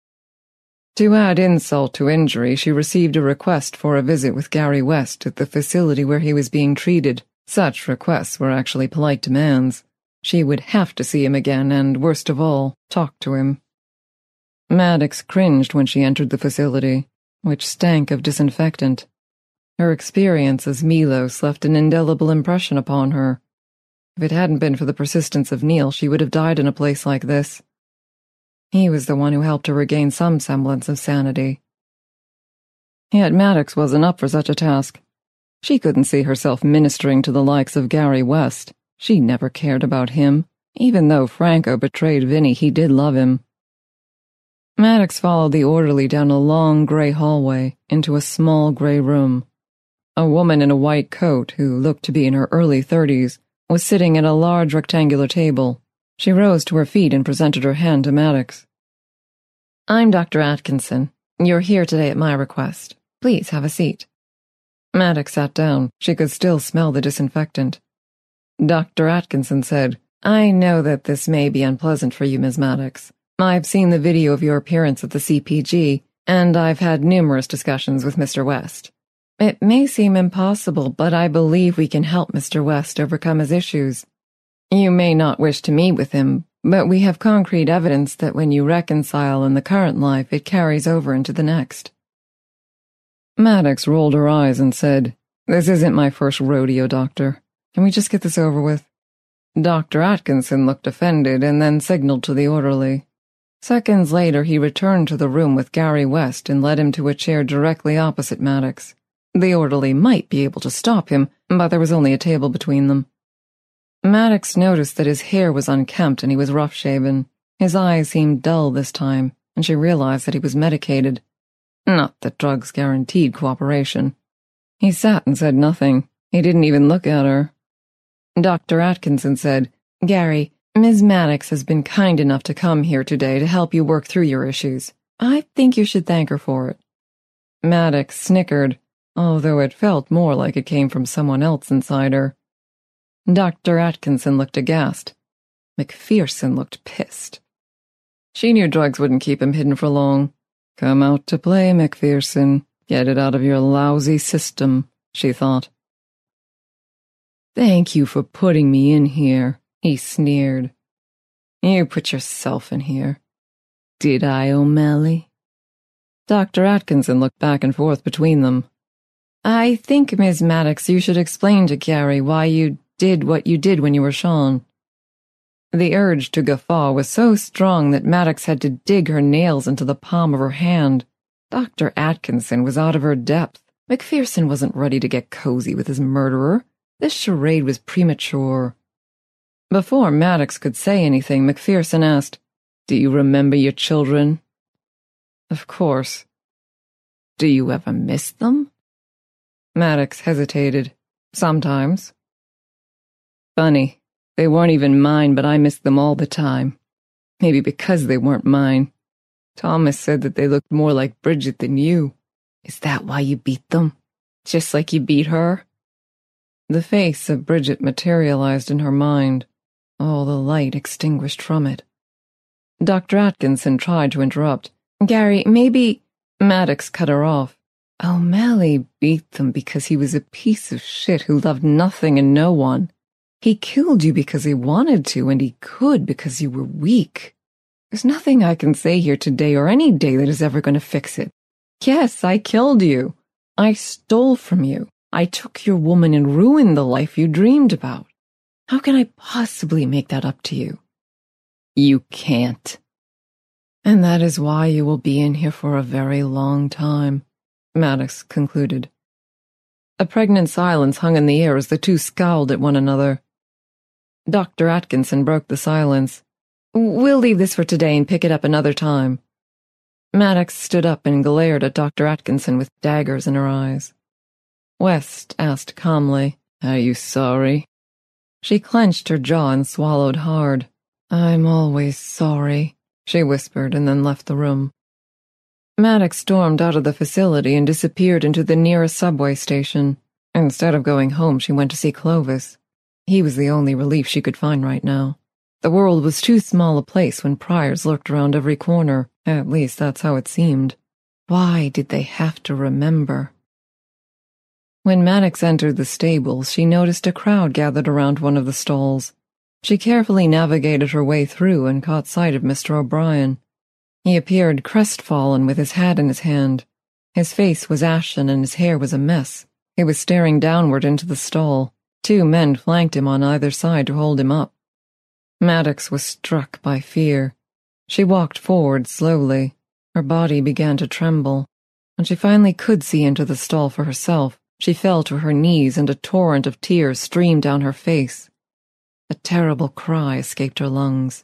To add insult to injury, she received a request for a visit with Gary West at the facility where he was being treated. Such requests were actually polite demands. She would have to see him again and, worst of all, talk to him. Maddox cringed when she entered the facility, which stank of disinfectant. Her experience as Milos left an indelible impression upon her. If it hadn't been for the persistence of Neil, she would have died in a place like this. He was the one who helped her regain some semblance of sanity. Yet Maddox wasn't up for such a task. She couldn't see herself ministering to the likes of Gary West. She never cared about him. Even though Franco betrayed Vinny, he did love him. Maddox followed the orderly down a long gray hallway into a small gray room. A woman in a white coat, who looked to be in her early thirties, was sitting at a large rectangular table. She rose to her feet and presented her hand to Maddox. I'm Doctor Atkinson. You're here today at my request. Please have a seat. Maddox sat down. She could still smell the disinfectant. Doctor Atkinson said, I know that this may be unpleasant for you, Miz Maddox. I've seen the video of your appearance at the C P G, and I've had numerous discussions with Mister West. It may seem impossible, but I believe we can help Mister West overcome his issues. You may not wish to meet with him, but we have concrete evidence that when you reconcile in the current life, it carries over into the next. Maddox rolled her eyes and said, This isn't my first rodeo, Doctor. Can we just get this over with? Doctor Atkinson looked offended and then signaled to the orderly. Seconds later, he returned to the room with Gary West and led him to a chair directly opposite Maddox. The orderly might be able to stop him, but there was only a table between them. Maddox noticed that his hair was unkempt and he was rough-shaven. His eyes seemed dull this time, and she realized that he was medicated. Not that drugs guaranteed cooperation. He sat and said nothing. He didn't even look at her. Doctor Atkinson said, Gary, Miz Maddox has been kind enough to come here today to help you work through your issues. I think you should thank her for it. Maddox snickered, although it felt more like it came from someone else inside her. Doctor Atkinson looked aghast. McPherson looked pissed. She knew drugs wouldn't keep him hidden for long. Come out to play, McPherson. Get it out of your lousy system, she thought. Thank you for putting me in here, he sneered. You put yourself in here. Did I, O'Malley? Doctor Atkinson looked back and forth between them. I think, Miz Maddox, you should explain to Gary why you did what you did when you were Sean. The urge to guffaw was so strong that Maddox had to dig her nails into the palm of her hand. Doctor Atkinson was out of her depth. McPherson wasn't ready to get cozy with his murderer. This charade was premature. Before Maddox could say anything, McPherson asked, Do you remember your children? Of course. Do you ever miss them? Maddox hesitated. Sometimes. Funny. They weren't even mine, but I missed them all the time. Maybe because they weren't mine. Thomas said that they looked more like Bridget than you. Is that why you beat them? Just like you beat her? The face of Bridget materialized in her mind, all the light extinguished from it. Doctor Atkinson tried to interrupt. Gary, maybe... Maddox cut her off. O'Malley beat them because he was a piece of shit who loved nothing and no one. He killed you because he wanted to, and he could because you were weak. There's nothing I can say here today or any day that is ever going to fix it. Yes, I killed you. I stole from you. I took your woman and ruined the life you dreamed about. How can I possibly make that up to you? You can't. And that is why you will be in here for a very long time, Maddox concluded. A pregnant silence hung in the air as the two scowled at one another. Doctor Atkinson broke the silence. We'll leave this for today and pick it up another time. Maddox stood up and glared at Doctor Atkinson with daggers in her eyes. West asked calmly, Are you sorry? She clenched her jaw and swallowed hard. I'm always sorry, she whispered and then left the room. Maddox stormed out of the facility and disappeared into the nearest subway station. Instead of going home, she went to see Clovis. He was the only relief she could find right now. The world was too small a place when Priors lurked around every corner. At least that's how it seemed. Why did they have to remember? When Maddox entered the stables, she noticed a crowd gathered around one of the stalls. She carefully navigated her way through and caught sight of Mister O'Brien. He appeared crestfallen with his hat in his hand. His face was ashen and his hair was a mess. He was staring downward into the stall. Two men flanked him on either side to hold him up. Maddox was struck by fear. She walked forward slowly. Her body began to tremble. When she finally could see into the stall for herself, she fell to her knees and a torrent of tears streamed down her face. A terrible cry escaped her lungs.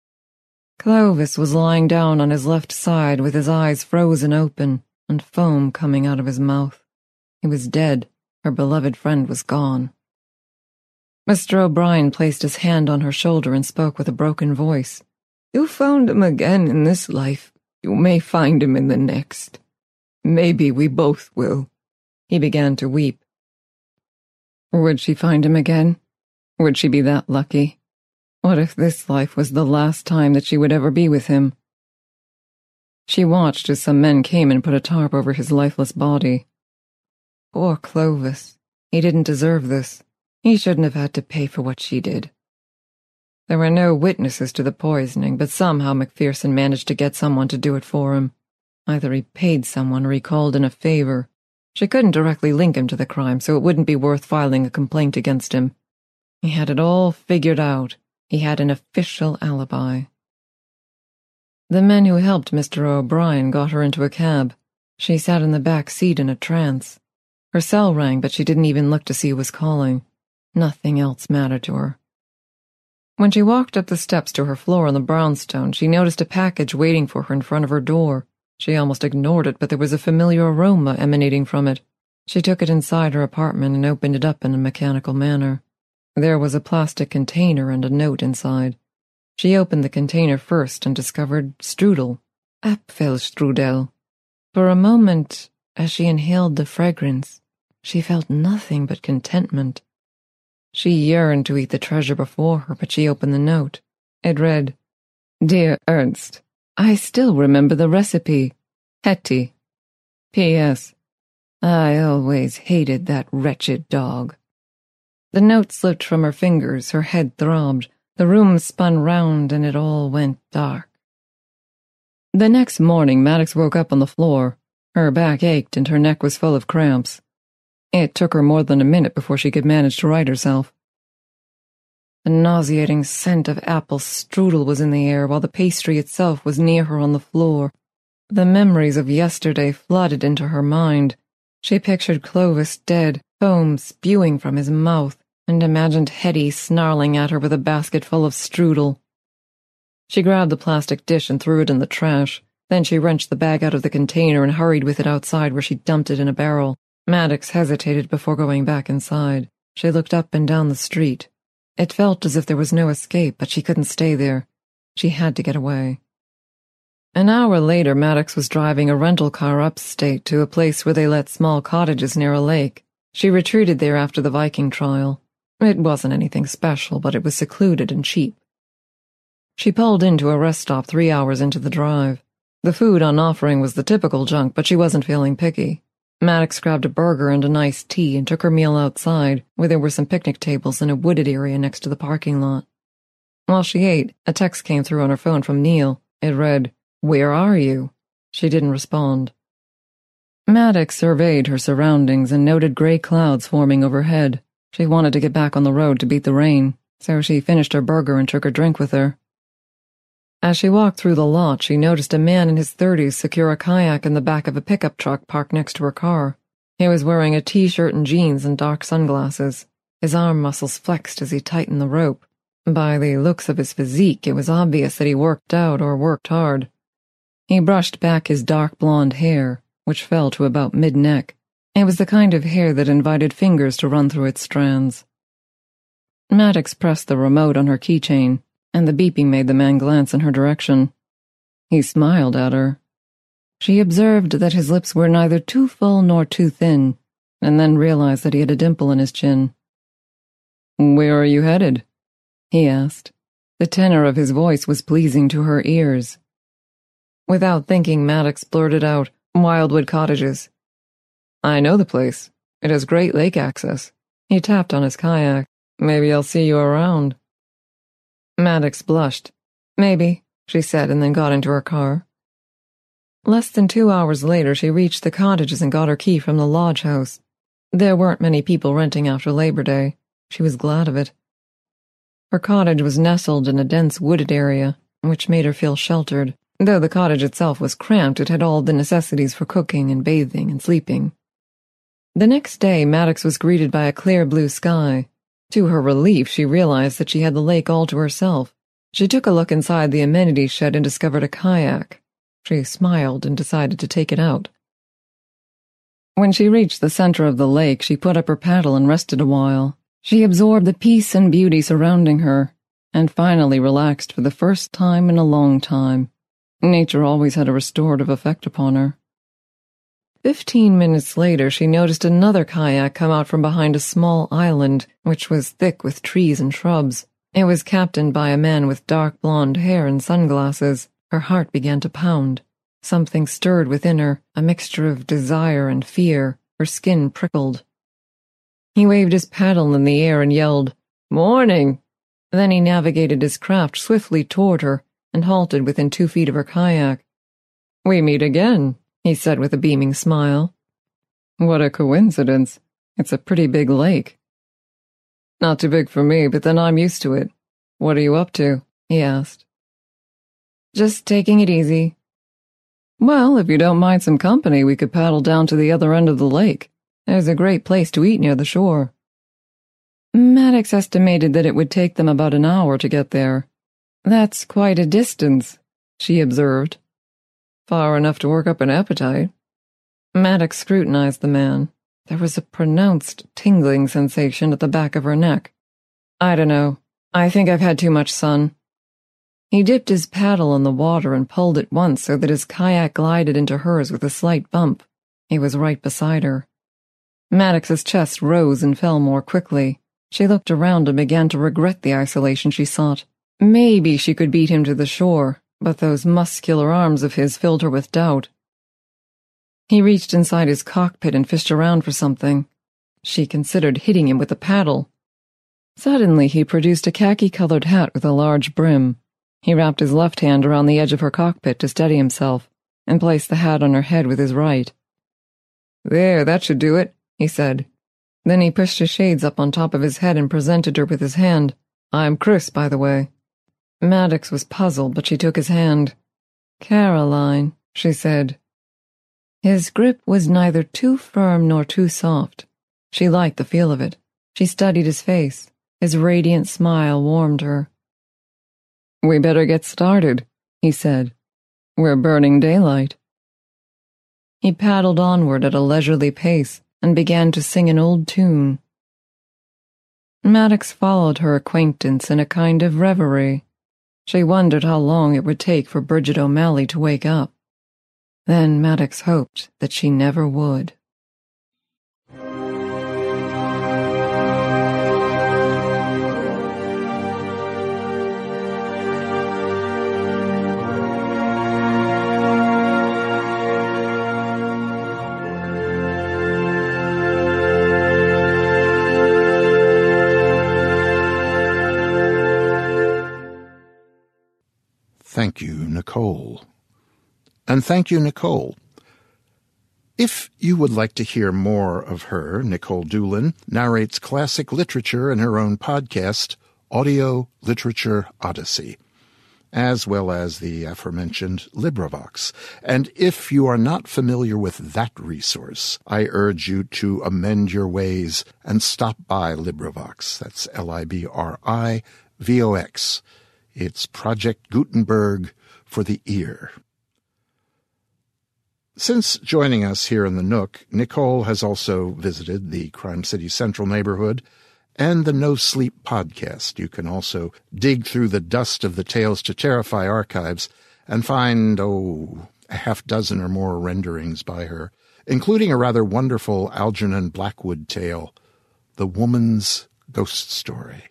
Clovis was lying down on his left side with his eyes frozen open and foam coming out of his mouth. He was dead. Her beloved friend was gone. Mister O'Brien placed his hand on her shoulder and spoke with a broken voice. You found him again in this life. You may find him in the next. Maybe we both will. He began to weep. Would she find him again? Would she be that lucky? What if this life was the last time that she would ever be with him? She watched as some men came and put a tarp over his lifeless body. Poor Clovis. He didn't deserve this. He shouldn't have had to pay for what she did. There were no witnesses to the poisoning, but somehow McPherson managed to get someone to do it for him. Either he paid someone or he called in a favor. She couldn't directly link him to the crime, so it wouldn't be worth filing a complaint against him. He had it all figured out. He had an official alibi. The men who helped Mister O'Brien got her into a cab. She sat in the back seat in a trance. Her cell rang, but she didn't even look to see who was calling. Nothing else mattered to her. When she walked up the steps to her floor on the brownstone, she noticed a package waiting for her in front of her door. She almost ignored it, but there was a familiar aroma emanating from it. She took it inside her apartment and opened it up in a mechanical manner. There was a plastic container and a note inside. She opened the container first and discovered strudel. Apfelstrudel. For a moment, as she inhaled the fragrance, she felt nothing but contentment. She yearned to eat the treasure before her, but she opened the note. It read, Dear Ernst, I still remember the recipe. Hetty. P S I always hated that wretched dog. The note slipped from her fingers, her head throbbed, the room spun round, and it all went dark. The next morning, Maddox woke up on the floor. Her back ached and her neck was full of cramps. It took her more than a minute before she could manage to right herself. The nauseating scent of apple strudel was in the air, while the pastry itself was near her on the floor. The memories of yesterday flooded into her mind. She pictured Clovis dead, foam spewing from his mouth, and imagined Hetty snarling at her with a basket full of strudel. She grabbed the plastic dish and threw it in the trash. Then she wrenched the bag out of the container and hurried with it outside, where she dumped it in a barrel. Maddox hesitated before going back inside. She looked up and down the street. It felt as if there was no escape, but she couldn't stay there. She had to get away. An hour later, Maddox was driving a rental car upstate to a place where they let small cottages near a lake. She retreated there after the Viking trial. It wasn't anything special, but it was secluded and cheap. She pulled into a rest stop three hours into the drive. The food on offering was the typical junk, but she wasn't feeling picky. Maddox grabbed a burger and an iced tea and took her meal outside, where there were some picnic tables in a wooded area next to the parking lot. While she ate, a text came through on her phone from Neil. It read, "Where are you?" She didn't respond. Maddox surveyed her surroundings and noted gray clouds forming overhead. She wanted to get back on the road to beat the rain, so she finished her burger and took her drink with her. As she walked through the lot, she noticed a man in his thirties secure a kayak in the back of a pickup truck parked next to her car. He was wearing a t-shirt and jeans and dark sunglasses. His arm muscles flexed as he tightened the rope. By the looks of his physique, it was obvious that he worked out or worked hard. He brushed back his dark blonde hair, which fell to about mid-neck. It was the kind of hair that invited fingers to run through its strands. Maddox pressed the remote on her keychain, and the beeping made the man glance in her direction. He smiled at her. She observed that his lips were neither too full nor too thin, and then realized that he had a dimple in his chin. "Where are you headed?" he asked. The tenor of his voice was pleasing to her ears. Without thinking, Maddox blurted out, "Wildwood Cottages." "I know the place. It has great lake access." He tapped on his kayak. "Maybe I'll see you around." Maddox blushed. "Maybe," she said, and then got into her car. Less than two hours later, she reached the cottages and got her key from the lodge house. There weren't many people renting after Labor Day. She was glad of it. Her cottage was nestled in a dense wooded area, which made her feel sheltered. Though the cottage itself was cramped, it had all the necessities for cooking and bathing and sleeping. The next day, Maddox was greeted by a clear blue sky. To her relief, she realized that she had the lake all to herself. She took a look inside the amenities shed and discovered a kayak. She smiled and decided to take it out. When she reached the center of the lake, she put up her paddle and rested a while. She absorbed the peace and beauty surrounding her, and finally relaxed for the first time in a long time. Nature always had a restorative effect upon her. Fifteen minutes later, she noticed another kayak come out from behind a small island, which was thick with trees and shrubs. It was captained by a man with dark blonde hair and sunglasses. Her heart began to pound. Something stirred within her, a mixture of desire and fear. Her skin prickled. He waved his paddle in the air and yelled, "Morning!" Then he navigated his craft swiftly toward her and halted within two feet of her kayak. "We meet again," he said with a beaming smile. "What a coincidence. It's a pretty big lake." "Not too big for me, but then I'm used to it. What are you up to?" he asked. "Just taking it easy." "Well, if you don't mind some company, we could paddle down to the other end of the lake. There's a great place to eat near the shore." Maddox estimated that it would take them about an hour to get there. "That's quite a distance," she observed. "Far enough to work up an appetite." Maddox scrutinized the man. There was a pronounced tingling sensation at the back of her neck. "I don't know. I think I've had too much sun." He dipped his paddle in the water and pulled it once so that his kayak glided into hers with a slight bump. He was right beside her. Maddox's chest rose and fell more quickly. She looked around and began to regret the isolation she sought. Maybe she could beat him to the shore, but those muscular arms of his filled her with doubt. He reached inside his cockpit and fished around for something. She considered hitting him with a paddle. Suddenly he produced a khaki-colored hat with a large brim. He wrapped his left hand around the edge of her cockpit to steady himself, and placed the hat on her head with his right. "There, that should do it," he said. Then he pushed his shades up on top of his head and presented her with his hand. "I'm Chris, by the way." Maddox was puzzled, but she took his hand. "Caroline," she said. His grip was neither too firm nor too soft. She liked the feel of it. She studied his face. His radiant smile warmed her. "We better get started," he said. "We're burning daylight." He paddled onward at a leisurely pace and began to sing an old tune. Maddox followed her acquaintance in a kind of reverie. She wondered how long it would take for Bridget O'Malley to wake up. Then Maddox hoped that she never would. Thank you, Nicole. And thank you, Nicole. If you would like to hear more of her, Nicole Doolin narrates classic literature in her own podcast, Audio Literature Odyssey, as well as the aforementioned LibriVox. And if you are not familiar with that resource, I urge you to amend your ways and stop by LibriVox. That's L I B R I V O X. It's Project Gutenberg for the ear. Since joining us here in the Nook, Nicole has also visited the Crime City Central neighborhood and the No Sleep podcast. You can also dig through the dust of the Tales to Terrify archives and find, oh, a half dozen or more renderings by her, including a rather wonderful Algernon Blackwood tale, The Woman's Ghost Story.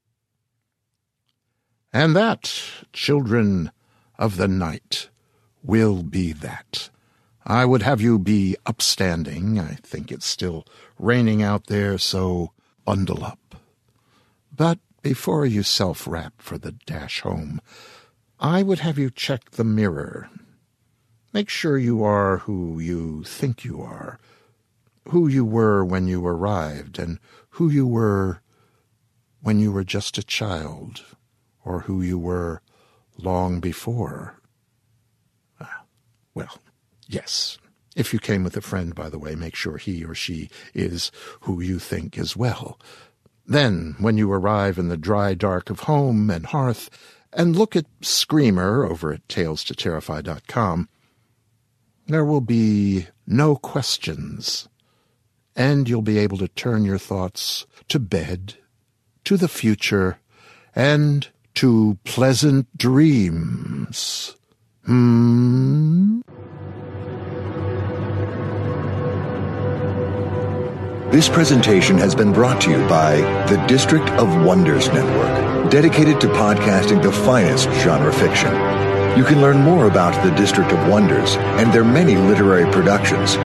And that, children of the night, will be that. I would have you be upstanding. I think it's still raining out there, so bundle up. But before you self-wrap for the dash home, I would have you check the mirror. Make sure you are who you think you are, who you were when you arrived, and who you were when you were just a child, or who you were long before. Ah, well, yes. If you came with a friend, by the way, make sure he or she is who you think as well. Then, when you arrive in the dry dark of home and hearth, and look at Screamer over at tales to terrify dot com, there will be no questions, and you'll be able to turn your thoughts to bed, to the future, and to pleasant dreams. Hmm? This presentation has been brought to you by the District of Wonders Network, dedicated to podcasting the finest genre fiction. You can learn more about the District of Wonders and their many literary productions.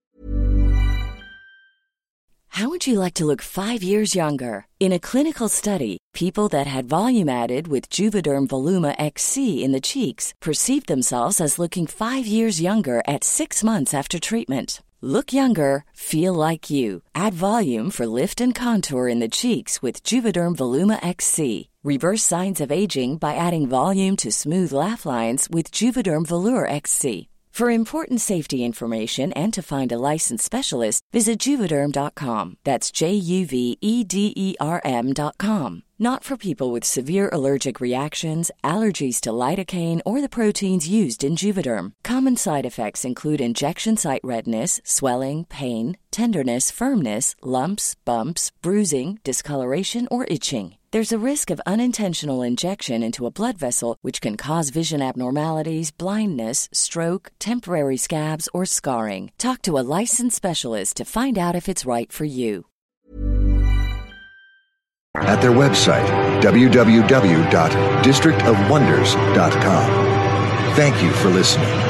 How would you like to look five years younger? In a clinical study, people that had volume added with Juvederm Voluma X C in the cheeks perceived themselves as looking five years younger at six months after treatment. Look younger, feel like you. Add volume for lift and contour in the cheeks with Juvederm Voluma X C. Reverse signs of aging by adding volume to smooth laugh lines with Juvederm Volure X C. For important safety information and to find a licensed specialist, visit Juvederm dot com. That's J U V E D E R M dot com. Not for people with severe allergic reactions, allergies to lidocaine, or the proteins used in Juvederm. Common side effects include injection site redness, swelling, pain, tenderness, firmness, lumps, bumps, bruising, discoloration, or itching. There's a risk of unintentional injection into a blood vessel, which can cause vision abnormalities, blindness, stroke, temporary scabs, or scarring. Talk to a licensed specialist to find out if it's right for you. At their website, w w w dot district of wonders dot com. Thank you for listening.